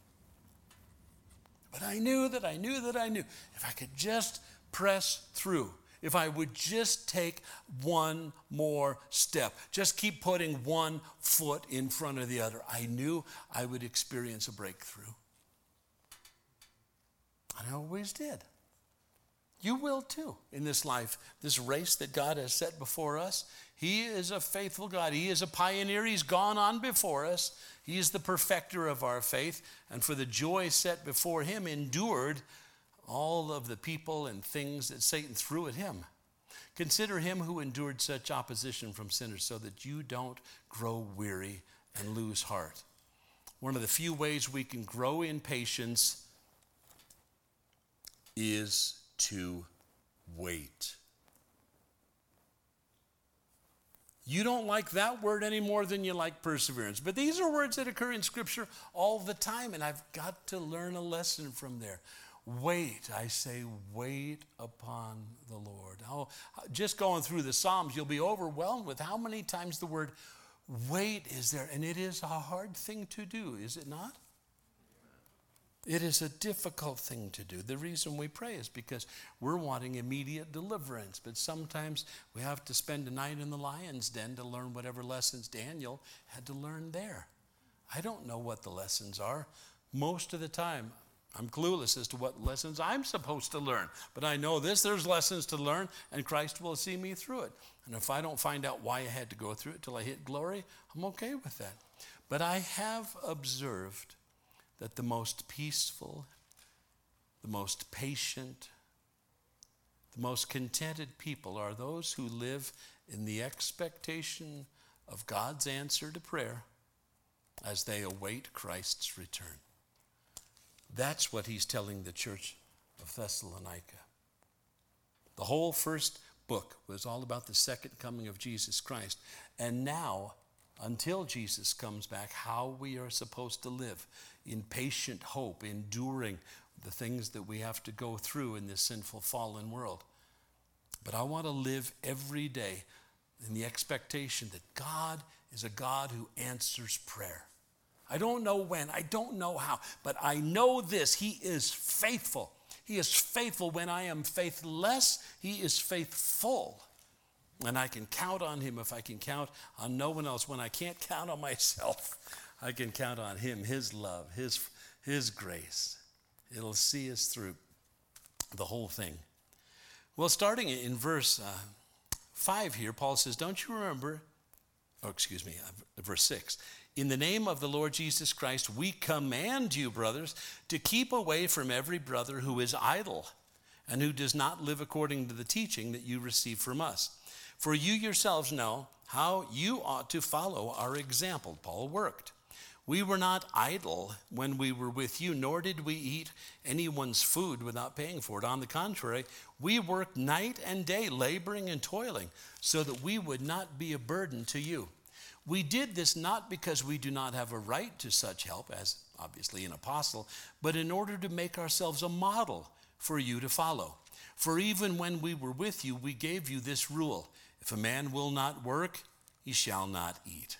But I knew that I knew that I knew. If I could just press through. If I would just take one more step, just keep putting one foot in front of the other, I knew I would experience a breakthrough. And I always did. You will too in this life, this race that God has set before us. He is a faithful God. He is a pioneer. He's gone on before us. He is the perfecter of our faith. And for the joy set before him, endured all of the people and things that Satan threw at him. Consider him who endured such opposition from sinners so that you don't grow weary and lose heart. One of the few ways we can grow in patience is to wait. You don't like that word any more than you like perseverance. But these are words that occur in Scripture all the time, and I've got to learn a lesson from there. Wait, I say, wait upon the Lord. Oh, just going through the Psalms, you'll be overwhelmed with how many times the word wait is there. And it is a hard thing to do, is it not? It is a difficult thing to do. The reason we pray is because we're wanting immediate deliverance. But sometimes we have to spend a night in the lion's den to learn whatever lessons Daniel had to learn there. I don't know what the lessons are. Most of the time, I'm clueless as to what lessons I'm supposed to learn. But I know this, there's lessons to learn, and Christ will see me through it. And if I don't find out why I had to go through it till I hit glory, I'm okay with that. But I have observed that the most peaceful, the most patient, the most contented people are those who live in the expectation of God's answer to prayer as they await Christ's return. That's what he's telling the church of Thessalonica. The whole first book was all about the second coming of Jesus Christ. And now, until Jesus comes back, how we are supposed to live in patient hope, enduring the things that we have to go through in this sinful, fallen world. But I want to live every day in the expectation that God is a God who answers prayer. I don't know when, I don't know how, but I know this: He is faithful. He is faithful when I am faithless. He is faithful. And I can count on Him if I can count on no one else. When I can't count on myself, I can count on Him, His love, His, His grace. It'll see us through the whole thing. Well, starting in verse uh, five here, Paul says, don't you remember, oh, excuse me, uh, verse six, in the name of the Lord Jesus Christ, we command you, brothers, to keep away from every brother who is idle and who does not live according to the teaching that you receive from us. For you yourselves know how you ought to follow our example. Paul worked. We were not idle when we were with you, nor did we eat anyone's food without paying for it. On the contrary, we worked night and day, laboring and toiling, so that we would not be a burden to you. We did this not because we do not have a right to such help, as obviously an apostle, but in order to make ourselves a model for you to follow. For even when we were with you, we gave you this rule: if a man will not work, he shall not eat.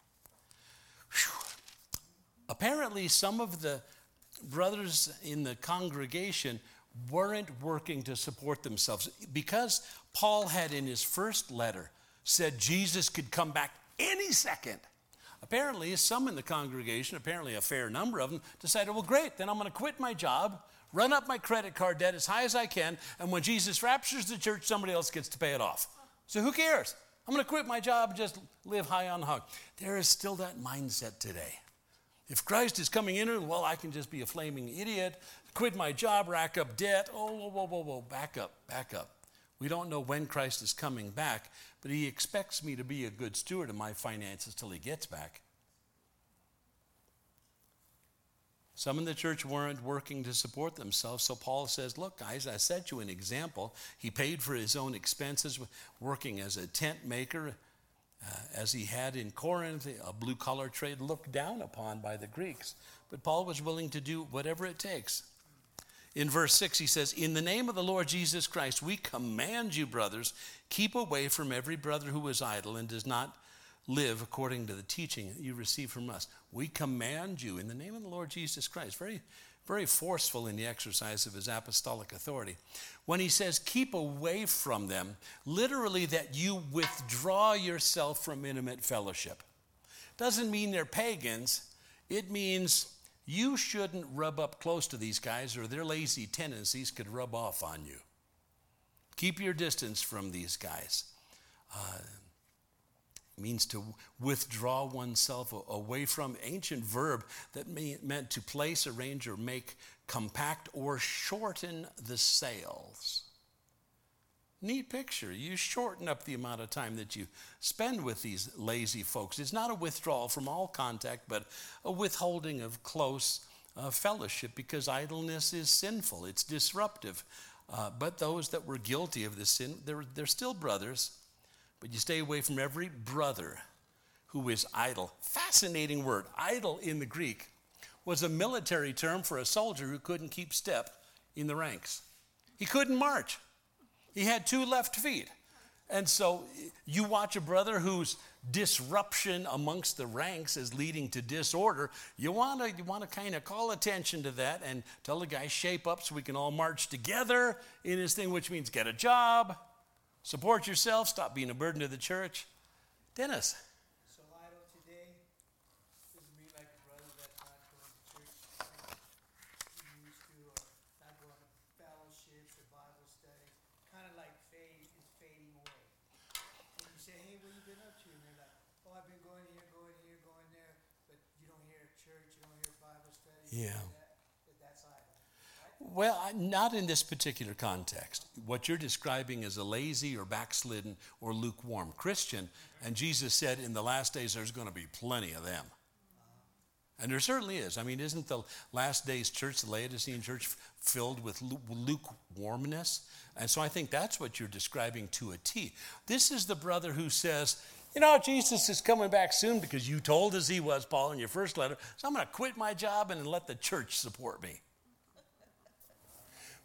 Whew. Apparently, some of the brothers in the congregation weren't working to support themselves, because Paul had in his first letter said Jesus could come back any second. Apparently, some in the congregation, apparently a fair number of them, decided, well, great, then I'm going to quit my job, run up my credit card debt as high as I can, and when Jesus raptures the church, somebody else gets to pay it off. So who cares? I'm going to quit my job and just live high on the hog. There is still that mindset today. If Christ is coming in, well, I can just be a flaming idiot, quit my job, rack up debt. Oh, whoa, whoa, whoa, whoa, back up, back up. We don't know when Christ is coming back, but He expects me to be a good steward of my finances till He gets back. Some in the church weren't working to support themselves, so Paul says, look, guys, I set you an example. He paid for his own expenses, working as a tent maker, uh, as he had in Corinth, a blue-collar trade looked down upon by the Greeks. But Paul was willing to do whatever it takes. In verse six, he says, in the name of the Lord Jesus Christ, we command you, brothers, keep away from every brother who is idle and does not live according to the teaching that you receive from us. We command you in the name of the Lord Jesus Christ. Very, very forceful in the exercise of his apostolic authority. When he says keep away from them, literally that you withdraw yourself from intimate fellowship. Doesn't mean they're pagans. It means you shouldn't rub up close to these guys, or their lazy tendencies could rub off on you. Keep your distance from these guys. Uh, means to withdraw oneself away from. Ancient verb that may, meant to place, arrange, or make compact or shorten the sails. Neat picture. You shorten up the amount of time that you spend with these lazy folks. It's not a withdrawal from all contact, but a withholding of close uh, fellowship, because idleness is sinful. It's disruptive. Uh, but those that were guilty of this sin, they're, they're still brothers. But you stay away from every brother who is idle. Fascinating word. Idle in the Greek was a military term for a soldier who couldn't keep step in the ranks. He couldn't march. He had two left feet. And so you watch a brother whose disruption amongst the ranks is leading to disorder. You want to you want to kind of call attention to that and tell the guy, shape up so we can all march together in his thing, which means get a job, support yourself, stop being a burden to the church. Dennis. So idle today doesn't mean like a brother that's not going to church like he used to, or not going to fellowships or Bible studies. Kind of like fade is fading away. When you say, hey, what have you been up to? And they're like, oh, I've been going here, going here, going there, but you don't hear church, you don't hear Bible study. Yeah. That, that, that's idle. Right? Well, not in this particular context. What you're describing is a lazy or backslidden or lukewarm Christian. And Jesus said in the last days there's going to be plenty of them. And there certainly is. I mean, isn't the last days church, the Laodicean church, filled with lukewarmness? And so I think that's what you're describing to a T. This is the brother who says, you know, Jesus is coming back soon because you told us he was, Paul, in your first letter. So I'm going to quit my job and let the church support me.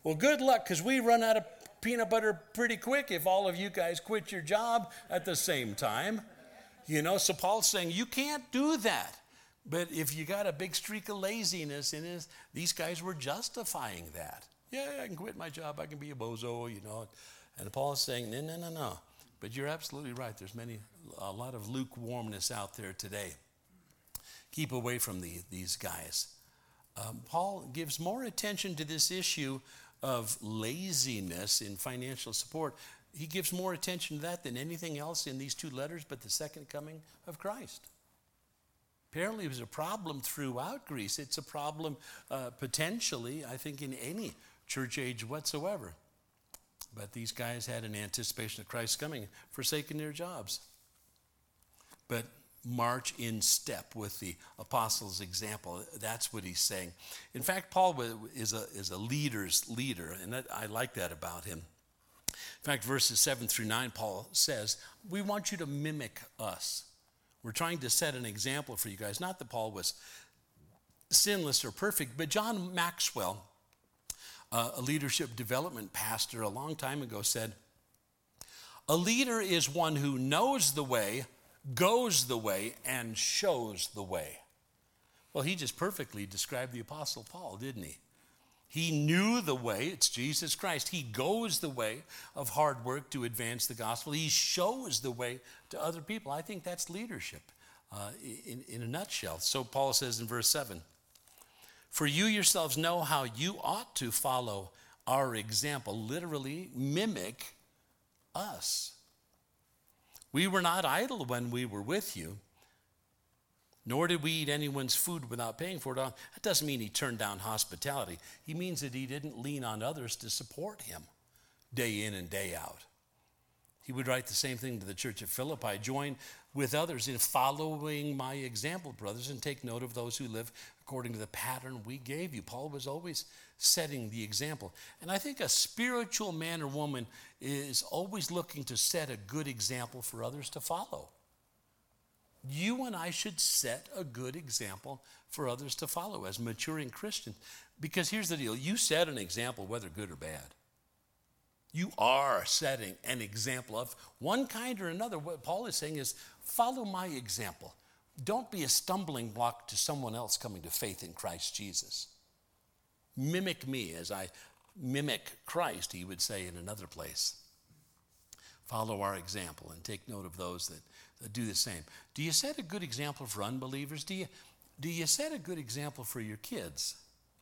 Well, good luck, because we run out of peanut butter pretty quick if all of you guys quit your job at the same time. You know, so Paul's saying you can't do that. But if you got a big streak of laziness in it, these guys were justifying that. Yeah, I can quit my job. I can be a bozo, you know. And Paul is saying, no, no, no, no. But you're absolutely right. There's many, a lot of lukewarmness out there today. Keep away from the, these guys. Um, Paul gives more attention to this issue of laziness in financial support. He gives more attention to that than anything else in these two letters but the second coming of Christ. Apparently it was a problem throughout Greece. It's a problem uh, potentially, I think, in any church age whatsoever. But these guys had an anticipation of Christ's coming, forsaking their jobs. But march in step with the apostles' example. That's what he's saying. In fact, Paul is a, is a leader's leader, and that, I like that about him. In fact, verses seven through nine, Paul says, we want you to mimic us. We're trying to set an example for you guys. Not that Paul was sinless or perfect, but John Maxwell, uh, a leadership development pastor a long time ago, said, a leader is one who knows the way, goes the way, and shows the way. Well, he just perfectly described the Apostle Paul, didn't he? He knew the way, it's Jesus Christ. He goes the way of hard work to advance the gospel. He shows the way to other people. I think that's leadership uh, in, in a nutshell. So Paul says in verse seven, for you yourselves know how you ought to follow our example, literally mimic us. We were not idle when we were with you, nor did we eat anyone's food without paying for it. That doesn't mean he turned down hospitality. He means that he didn't lean on others to support him day in and day out. He would write the same thing to the church at Philippi. Join with others in following my example, brothers, and take note of those who live according to the pattern we gave you. Paul was always setting the example. And I think a spiritual man or woman is always looking to set a good example for others to follow. You and I should set a good example for others to follow as maturing Christians. Because here's the deal. You set an example, whether good or bad. You are setting an example of one kind or another. What Paul is saying is, follow my example. Don't be a stumbling block to someone else coming to faith in Christ Jesus. Mimic me as I mimic Christ, he would say in another place. Follow our example and take note of those that, that do the same. Do you set a good example for unbelievers? Do you, do you set a good example for your kids?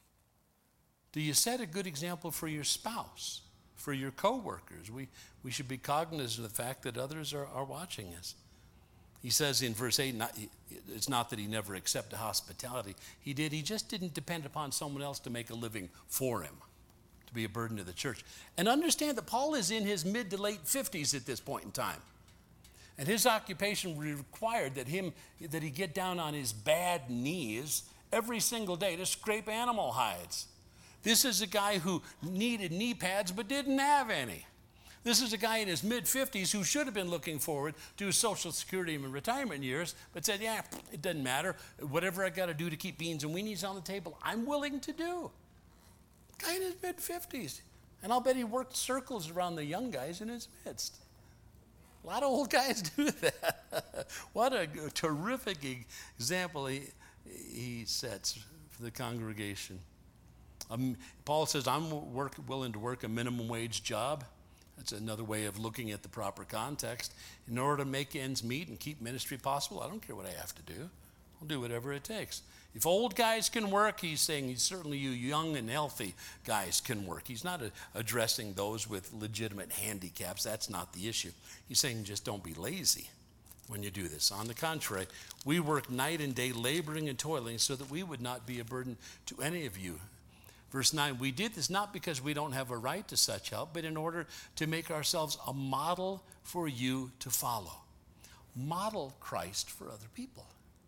Do you set a good example for your spouse, for your coworkers? We, we should be cognizant of the fact that others are, are watching us. He says in verse eight, not, it's not that he never accepted hospitality. He did. He just didn't depend upon someone else to make a living for him, to be a burden to the church. And understand that Paul is in his mid to late fifties at this point in time. And his occupation required that him that he get down on his bad knees every single day to scrape animal hides. This is a guy who needed knee pads but didn't have any. This is a guy in his mid-fifties who should have been looking forward to his Social Security and retirement years, but said, yeah, it doesn't matter. Whatever I got to do to keep beans and weenies on the table, I'm willing to do. Guy in his mid-fifties. And I'll bet he worked circles around the young guys in his midst. A lot of old guys do that. What a terrific example he, he sets for the congregation. Um, Paul says, I'm work, willing to work a minimum wage job. That's another way of looking at the proper context. In order to make ends meet and keep ministry possible, I don't care what I have to do. I'll do whatever it takes. If old guys can work, he's saying certainly you young and healthy guys can work. He's not a, addressing those with legitimate handicaps. That's not the issue. He's saying just don't be lazy when you do this. On the contrary, we work night and day laboring and toiling so that we would not be a burden to any of you. Verse nine, we did this not because we don't have a right to such help, but in order to make ourselves a model for you to follow. Model Christ for other people.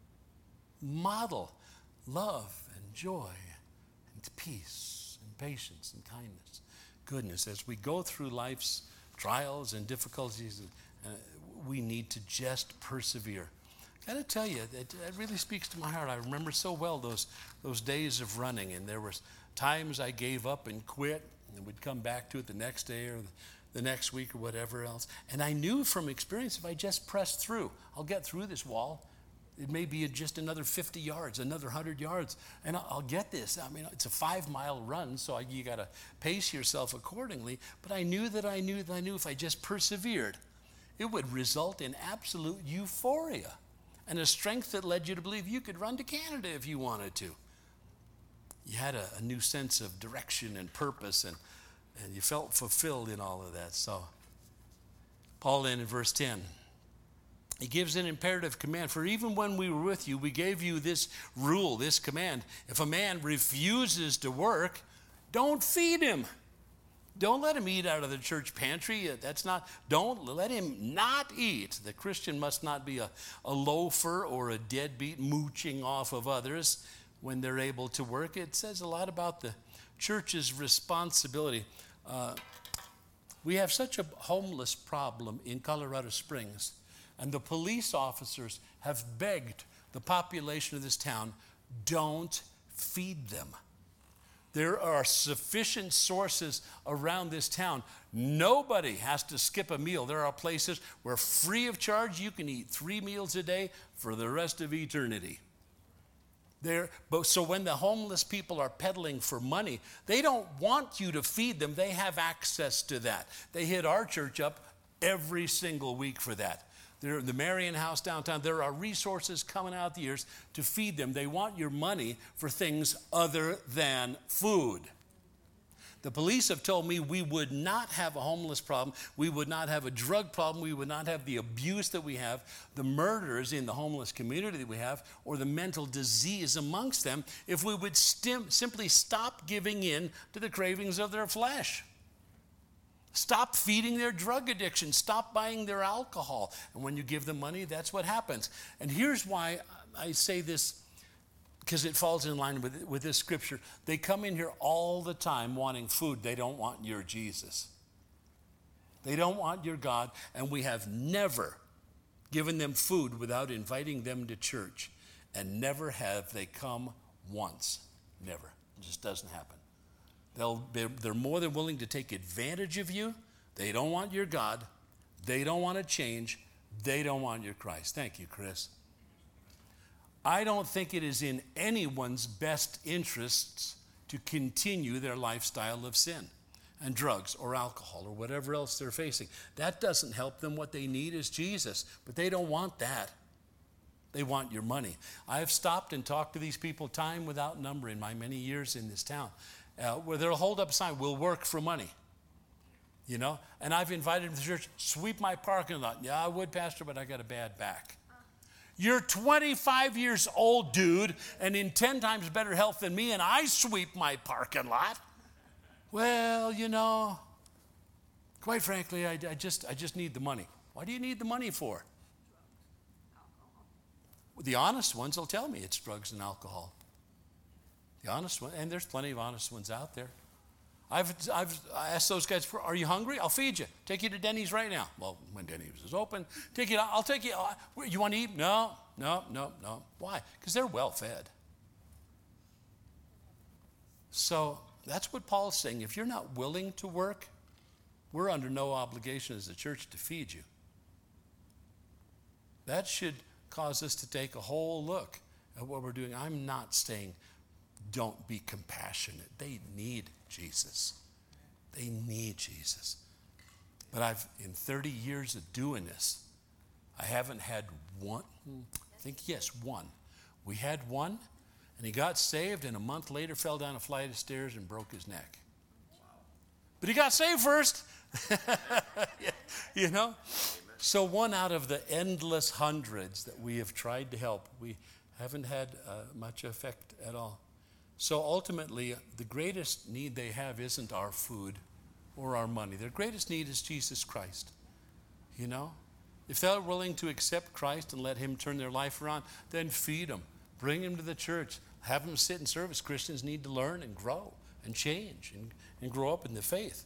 Model love and joy and peace and patience and kindness, goodness. As we go through life's trials and difficulties, uh, we need to just persevere. I got to tell you, that, that really speaks to my heart. I remember so well those, those days of running, and there was times I gave up and quit, And we'd come back to it the next day or the next week or whatever else. And I knew from experience, if I just press through, I'll get through this wall. It may be just another fifty yards, another one hundred yards, and I'll, I'll get this. I mean, it's a five-mile run, so I, you got to pace yourself accordingly. But I knew that I knew that I knew if I just persevered, it would result in absolute euphoria and a strength that led you to believe you could run to Canada if you wanted to. You had a, a new sense of direction and purpose, and, and you felt fulfilled in all of that. So Paul then in verse ten, he gives an imperative command. For even when we were with you, we gave you this rule, this command. If a man refuses to work, don't feed him. Don't let him eat out of the church pantry. That's not, don't let him not eat. The Christian must not be a, a loafer or a deadbeat mooching off of others when they're able to work. It says a lot about the church's responsibility. Uh, we have such a homeless problem in Colorado Springs, and the police officers have begged the population of this town, don't feed them. There are sufficient sources around this town. Nobody has to skip a meal. There are places where free of charge you can eat three meals a day for the rest of eternity. There, but so when the homeless people are peddling for money, they don't want you to feed them. They have access to that. They hit our church up every single week for that. There, the Marion House downtown, there are resources coming out the ears to feed them. They want your money for things other than food. The police have told me we would not have a homeless problem. We would not have a drug problem. We would not have the abuse that we have, the murders in the homeless community that we have, or the mental disease amongst them if we would stim- simply stop giving in to the cravings of their flesh. Stop feeding their drug addiction. Stop buying their alcohol. And when you give them money, that's what happens. And here's why I say this, because it falls in line with, with this scripture. They come in here all the time wanting food. They don't want your Jesus. They don't want your God. And we have never given them food without inviting them to church. And never have they come once. Never. It just doesn't happen. They'll, they're more than willing to take advantage of you. They don't want your God. They don't want to change. They don't want your Christ. Thank you, Chris. I don't think it is in anyone's best interests to continue their lifestyle of sin and drugs or alcohol or whatever else they're facing. That doesn't help them. What they need is Jesus, but they don't want that. They want your money. I have stopped and talked to these people time without number in my many years in this town. Uh, where they'll hold up a sign, we'll work for money, you know? And I've invited them to the church, sweep my parking lot. Yeah, I would, Pastor, but I got a bad back. You're twenty-five years old, dude, and in ten times better health than me, and I sweep my parking lot. Well, you know, quite frankly, I, I just I just need the money. What do you need the money for? Well, the honest ones will tell me it's drugs and alcohol. The honest one, and there's plenty of honest ones out there. I've, I've asked those guys, are you hungry? I'll feed you. Take you to Denny's right now. Well, when Denny's is open, take you. I'll take you. You want to eat? No, no, no, no. Why? Because they're well fed. So that's what Paul's saying. If you're not willing to work, we're under no obligation as a church to feed you. That should cause us to take a whole look at what we're doing. I'm not saying don't be compassionate. They need Jesus. They need Jesus. But I've, in thirty years of doing this, I haven't had one, I think, yes, one. We had one, and he got saved, and a month later fell down a flight of stairs and broke his neck. But he got saved first. You know? Amen. So one out of the endless hundreds that we have tried to help, we haven't had uh, much effect at all. So ultimately, the greatest need they have isn't our food or our money. Their greatest need is Jesus Christ. You know? If they're willing to accept Christ and let him turn their life around, then feed them. Bring them to the church. Have them sit in service. Christians need to learn and grow and change and, and grow up in the faith.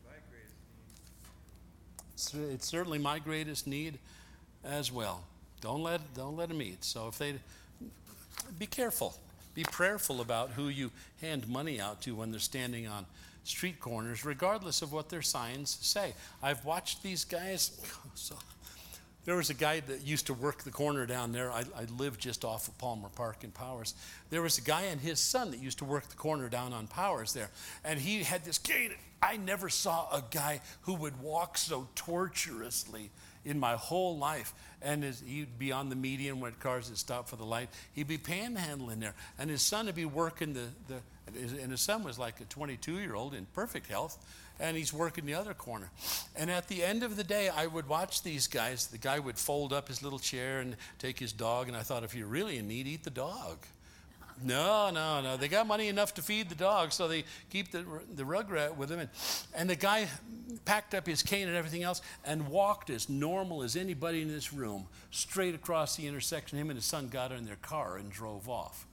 It's, it's certainly my greatest need as well. Don't let, don't let them eat. So if they, be careful. Be prayerful about who you hand money out to when they're standing on street corners, regardless of what their signs say. I've watched these guys. So, there was a guy that used to work the corner down there. I, I lived just off of Palmer Park in Powers. There was a guy and his son that used to work the corner down on Powers there. And he had this cane. I never saw a guy who would walk so torturously in my whole life. And his, he'd be on the median when cars would stop for the light. He'd be panhandling there. And his son would be working the, the and his son was like a twenty-two-year-old in perfect health. And he's working the other corner. And at the end of the day, I would watch these guys. The guy would fold up his little chair and take his dog. And I thought, if you're really in need, eat the dog. No, no, no. They got money enough to feed the dog, so they keep the, the rugrat with him. And, and the guy packed up his cane and everything else and walked as normal as anybody in this room straight across the intersection. Him and his son got in their car and drove off.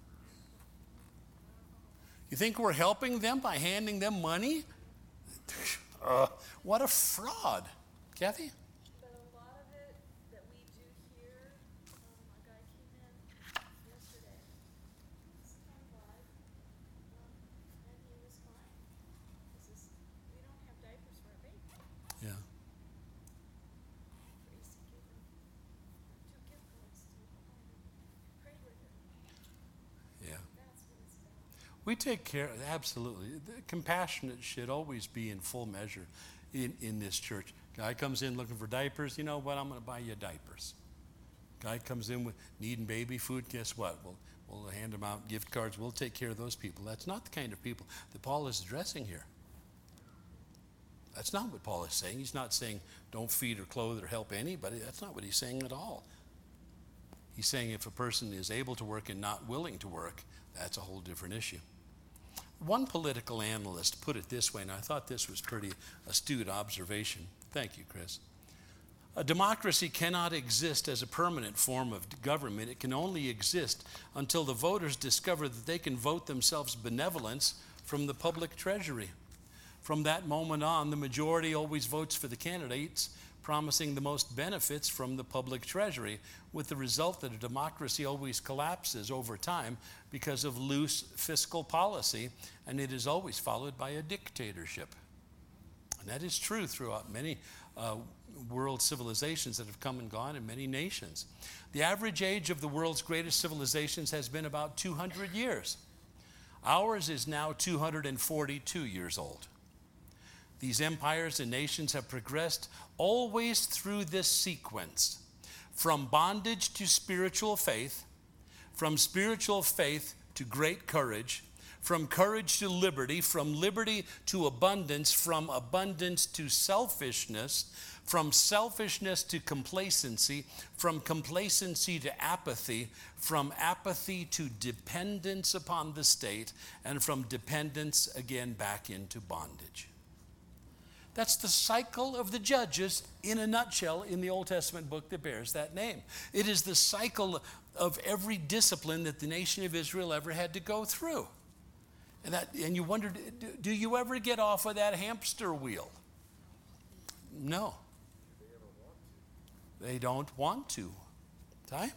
You think we're helping them by handing them money? Uh, what a fraud. Kathy? But a lot of it that we do here, um, a guy came in yesterday, he's twenty-five, um, and he was fine. He says, we don't have diapers for our baby. Yeah. Tracy gave him two gift cards to pray with him. Yeah. That's what it's about. We take care, absolutely. The compassionate should always be in full measure in, in this church. Guy comes in looking for diapers, you know what, I'm going to buy you diapers. Guy comes in with needing baby food, guess what? We'll, we'll hand them out gift cards. We'll take care of those people. That's not the kind of people that Paul is addressing here. That's not what Paul is saying. He's not saying don't feed or clothe or help anybody. That's not what he's saying at all. He's saying if a person is able to work and not willing to work, that's a whole different issue. One political analyst put it this way, and I thought this was pretty astute observation. Thank you, Chris. A democracy cannot exist as a permanent form of government. It can only exist until the voters discover that they can vote themselves benevolence from the public treasury. From that moment on, the majority always votes for the candidates promising the most benefits from the public treasury, with the result that a democracy always collapses over time because of loose fiscal policy, and it is always followed by a dictatorship. And that is true throughout many uh, world civilizations that have come and gone in many nations. The average age of the world's greatest civilizations has been about two hundred years. Ours is now two hundred forty-two years old. These empires and nations have progressed always through this sequence, from bondage to spiritual faith, from spiritual faith to great courage, from courage to liberty, from liberty to abundance, from abundance to selfishness, from selfishness to complacency, from complacency to apathy, from apathy to dependence upon the state, and from dependence again back into bondage. That's the cycle of the judges in a nutshell in the Old Testament book that bears that name. It is the cycle of every discipline that the nation of Israel ever had to go through. And, that, and you wonder, do, do you ever get off of that hamster wheel? No. They don't want to. Ty?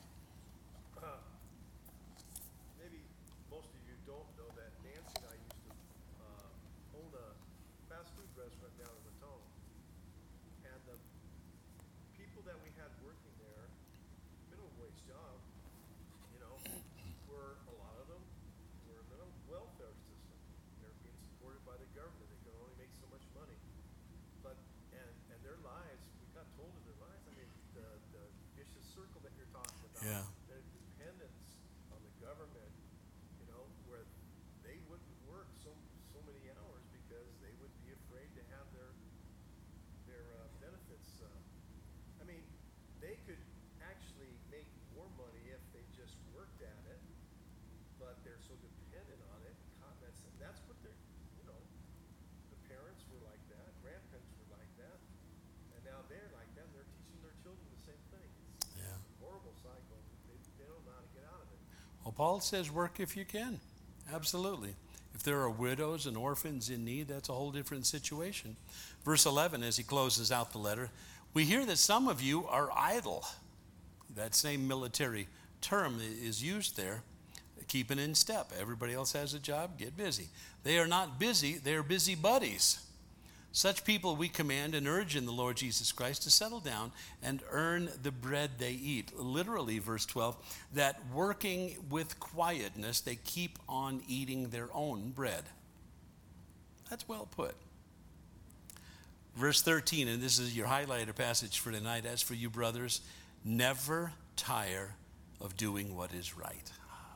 Maybe most of you don't know that Nancy and I used to uh, own a fast food restaurant down in Matona. And the people that we had working there, minimum wage job, you know, were, a lot of them were in the welfare system. They're being supported by the government. They can only make so much money. But, and, and their lives, we got told in their lives, I mean, the, the vicious circle that you're talking about. Yeah. Their dependence on the government, you know, where they wouldn't work so so many hours because they would be afraid to have their their uh, benefits. Uh, I mean, they could actually make more money if they just worked at it, but they're so dependent on it. That's that's what they're, you know, the parents were like that, grandparents were like that, and now they're like that. And they're teaching their children the same thing. It's Yeah. a horrible cycle. They, they don't know how to get out of it. Well, Paul says work if you can. Absolutely. If there are widows and orphans in need, that's a whole different situation. Verse eleven, as he closes out the letter, we hear that some of you are idle. That same military term is used there. keeping in step. Everybody else has a job, get busy. They are not busy, they are busy buddies. Such people we command and urge in the Lord Jesus Christ to settle down and earn the bread they eat. Literally, verse twelve, that working with quietness, they keep on eating their own bread. That's well put. Verse thirteen, and this is your highlighter passage for tonight. As for you, brothers, never tire of doing what is right.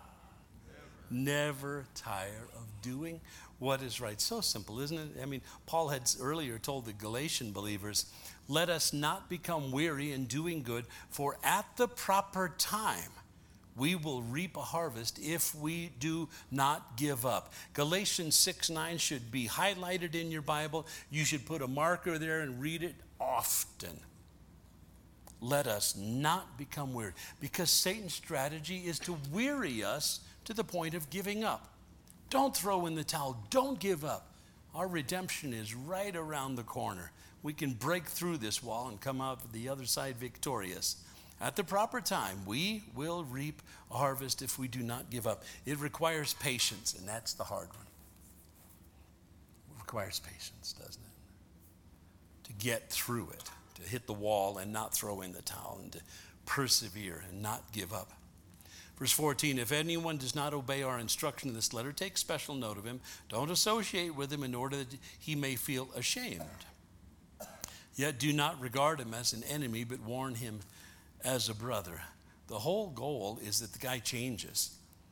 Never tire of doing what is right. So simple, isn't it? I mean, Paul had earlier told the Galatian believers, let us not become weary in doing good, for at the proper time we will reap a harvest if we do not give up. Galatians six nine should be highlighted in your Bible. You should put a marker there and read it often. Let us not become weary, because Satan's strategy is to weary us to the point of giving up. Don't throw in the towel. Don't give up. Our redemption is right around the corner. We can break through this wall and come out the other side victorious. At the proper time, we will reap a harvest if we do not give up. It requires patience, and that's the hard one. It requires patience, doesn't it? To get through it, to hit the wall and not throw in the towel, and to persevere and not give up. Verse fourteen, if anyone does not obey our instruction in this letter, take special note of him. Don't associate with him in order that he may feel ashamed. Yet do not regard him as an enemy, but warn him as a brother. The whole goal is that the guy changes.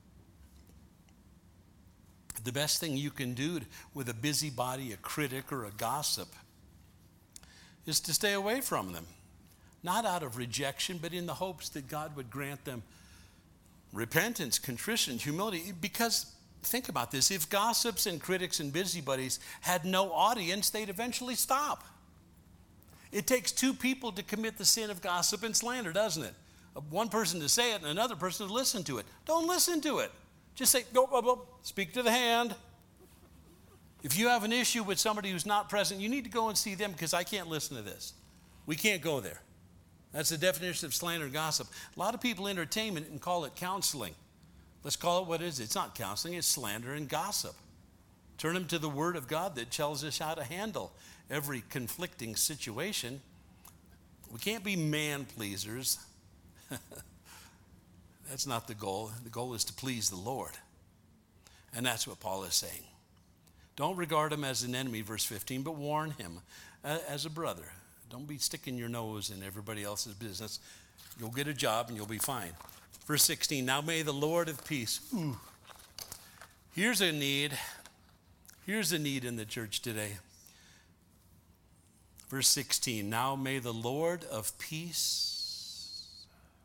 The best thing you can do with a busybody, a critic, or a gossip is to stay away from them. Not out of rejection, but in the hopes that God would grant them repentance, contrition, humility. Because think about this, if gossips and critics and busybodies had no audience, they'd eventually stop. It takes two people to commit the sin of gossip and slander, doesn't it? One person to say it and another person to listen to it. Don't listen to it. Just say, go, go, go, speak to the hand. If you have an issue with somebody who's not present, you need to go and see them, because I can't listen to this. We can't go there. That's the definition of slander and gossip. A lot of people entertain it and call it counseling. Let's call it what it is. It's not counseling, it's slander and gossip. Turn them to the Word of God that tells us how to handle every conflicting situation. We can't be man-pleasers. That's not the goal. The goal is to please the Lord. And that's what Paul is saying. Don't regard him as an enemy, verse fifteen, but warn him as a brother. Don't be sticking your nose in everybody else's business. You'll get a job and you'll be fine. Verse sixteen, now may the Lord of peace. Ooh. Here's a need. Here's a need in the church today. Verse sixteen, now may the Lord of peace.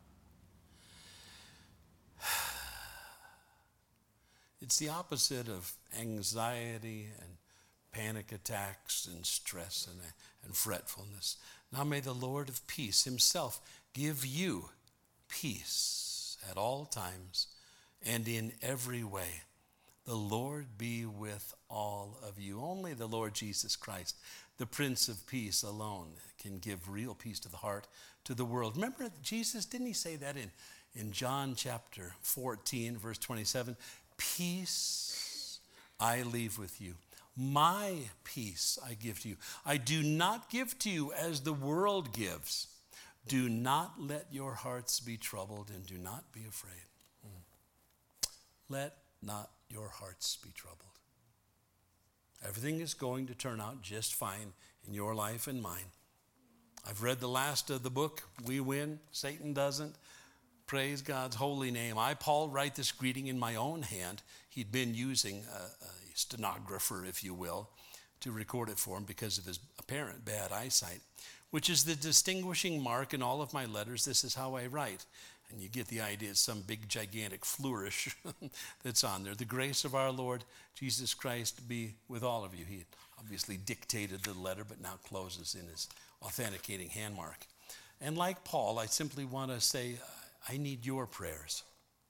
It's the opposite of anxiety and panic attacks and stress and, and fretfulness. Now may the Lord of peace himself give you peace at all times and in every way. The Lord be with all of you. Only the Lord Jesus Christ, the Prince of Peace alone, can give real peace to the heart, to the world. Remember Jesus, didn't he say that in, in John chapter fourteen, verse twenty-seven? Peace I leave with you. My peace I give to you. I do not give to you as the world gives. Do not let your hearts be troubled, and do not be afraid. Mm. Let not your hearts be troubled. Everything is going to turn out just fine in your life and mine. I've read the last of the book. We win. Satan doesn't. Praise God's holy name. I, Paul, write this greeting in my own hand. He'd been using a, a stenographer, if you will, to record it for him because of his apparent bad eyesight, which is the distinguishing mark in all of my letters. This is how I write. And you get the idea, it's some big gigantic flourish that's on there. The grace of our Lord Jesus Christ be with all of you. He obviously dictated the letter, but now closes in his authenticating hand mark. And like Paul, I simply want to say, I need your prayers.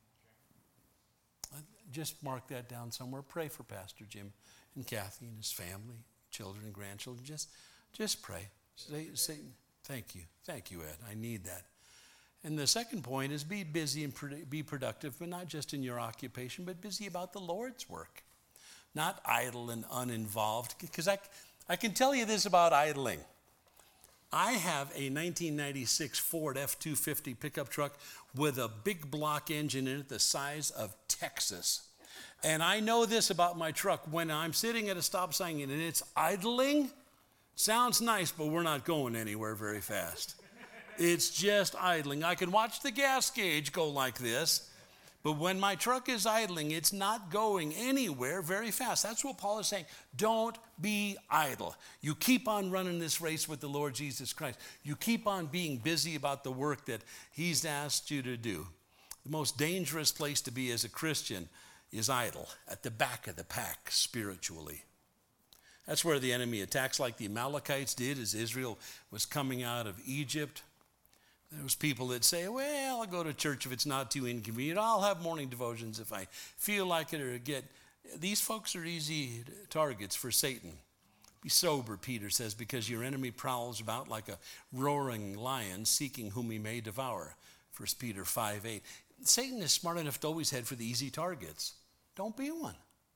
Just mark that down somewhere. Pray for Pastor Jim and Kathy and his family, children and grandchildren. Just, just pray. Say, say, thank you. Thank you, Ed. I need that. And the second point is be busy and produ- be productive, but not just in your occupation, but busy about the Lord's work. Not idle and uninvolved. Because I, I can tell you this about idling. I have a nineteen ninety-six Ford F two fifty pickup truck with a big block engine in it the size of Texas. And I know this about my truck. When I'm sitting at a stop sign and it's idling, sounds nice, but we're not going anywhere very fast. It's just idling. I can watch the gas gauge go like this, but when my truck is idling, it's not going anywhere very fast. That's what Paul is saying. Don't be idle. You keep on running this race with the Lord Jesus Christ. You keep on being busy about the work that he's asked you to do. The most dangerous place to be as a Christian is idle, at the back of the pack spiritually. That's where the enemy attacks, like the Amalekites did as Israel was coming out of Egypt. There was people that say, well, I'll go to church if it's not too inconvenient. I'll have morning devotions if I feel like it or get. These folks are easy targets for Satan. Be sober, Peter says, because your enemy prowls about like a roaring lion seeking whom he may devour. First Peter five eight. Satan is smart enough to always head for the easy targets. Don't be one.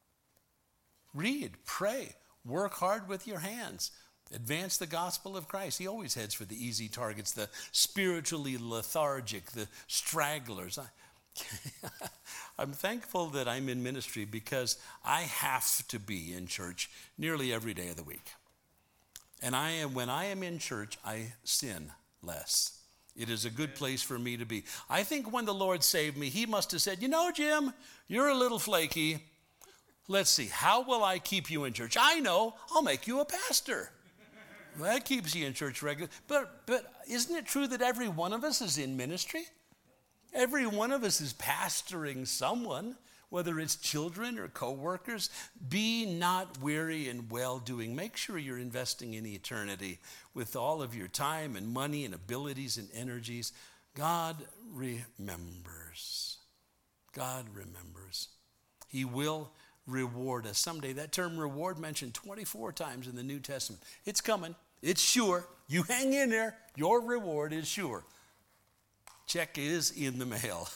Read, pray, work hard with your hands. Advance the gospel of Christ. He always heads for the easy targets, the spiritually lethargic, the stragglers. I, I'm thankful that I'm in ministry because I have to be in church nearly every day of the week. And I am, when I am in church, I sin less. It is a good place for me to be. I think when the Lord saved me, he must have said, you know, Jim, you're a little flaky. Let's see, how will I keep you in church? I know, I'll make you a pastor. Well, that keeps you in church regularly. But, but isn't it true that every one of us is in ministry? Every one of us is pastoring someone, whether it's children or co-workers. Be not weary in well-doing. Make sure you're investing in eternity with all of your time and money and abilities and energies. God remembers. God remembers. He will reward us someday. That term reward mentioned twenty-four times in the New Testament. It's coming. It's sure. You hang in there. Your reward is sure. Check is in the mail.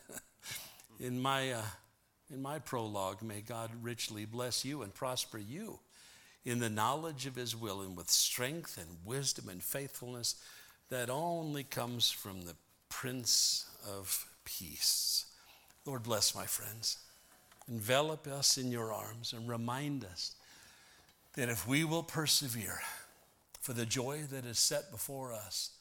in my uh, in my prologue, may God richly bless you and prosper you in the knowledge of his will and with strength and wisdom and faithfulness that only comes from the Prince of Peace. Lord, bless my friends. Envelop us in your arms and remind us that if we will persevere for the joy that is set before us,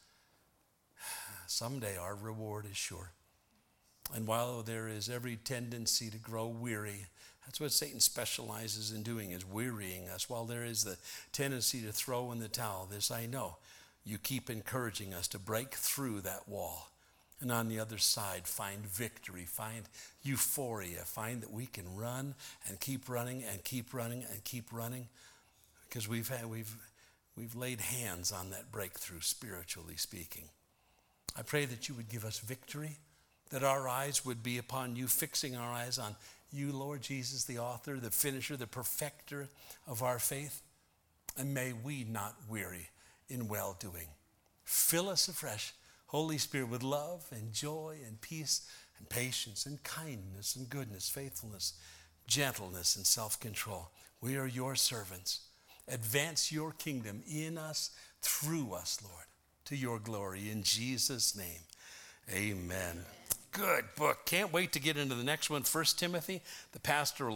someday our reward is sure. And while there is every tendency to grow weary, that's what Satan specializes in doing, is wearying us. While there is the tendency to throw in the towel, this I know, you keep encouraging us to break through that wall. And on the other side, find victory, find euphoria, find that we can run and keep running and keep running and keep running, because we've had, we've we've laid hands on that breakthrough, spiritually speaking. I pray that you would give us victory, that our eyes would be upon you, fixing our eyes on you, Lord Jesus, the author, the finisher, the perfecter of our faith. And may we not weary in well-doing. Fill us afresh, Holy Spirit, with love and joy and peace and patience and kindness and goodness, faithfulness, gentleness and self-control. We are your servants. Advance your kingdom in us, through us, Lord, to your glory. In Jesus' name, amen. Good book. Can't wait to get into the next one. First Timothy, the pastoral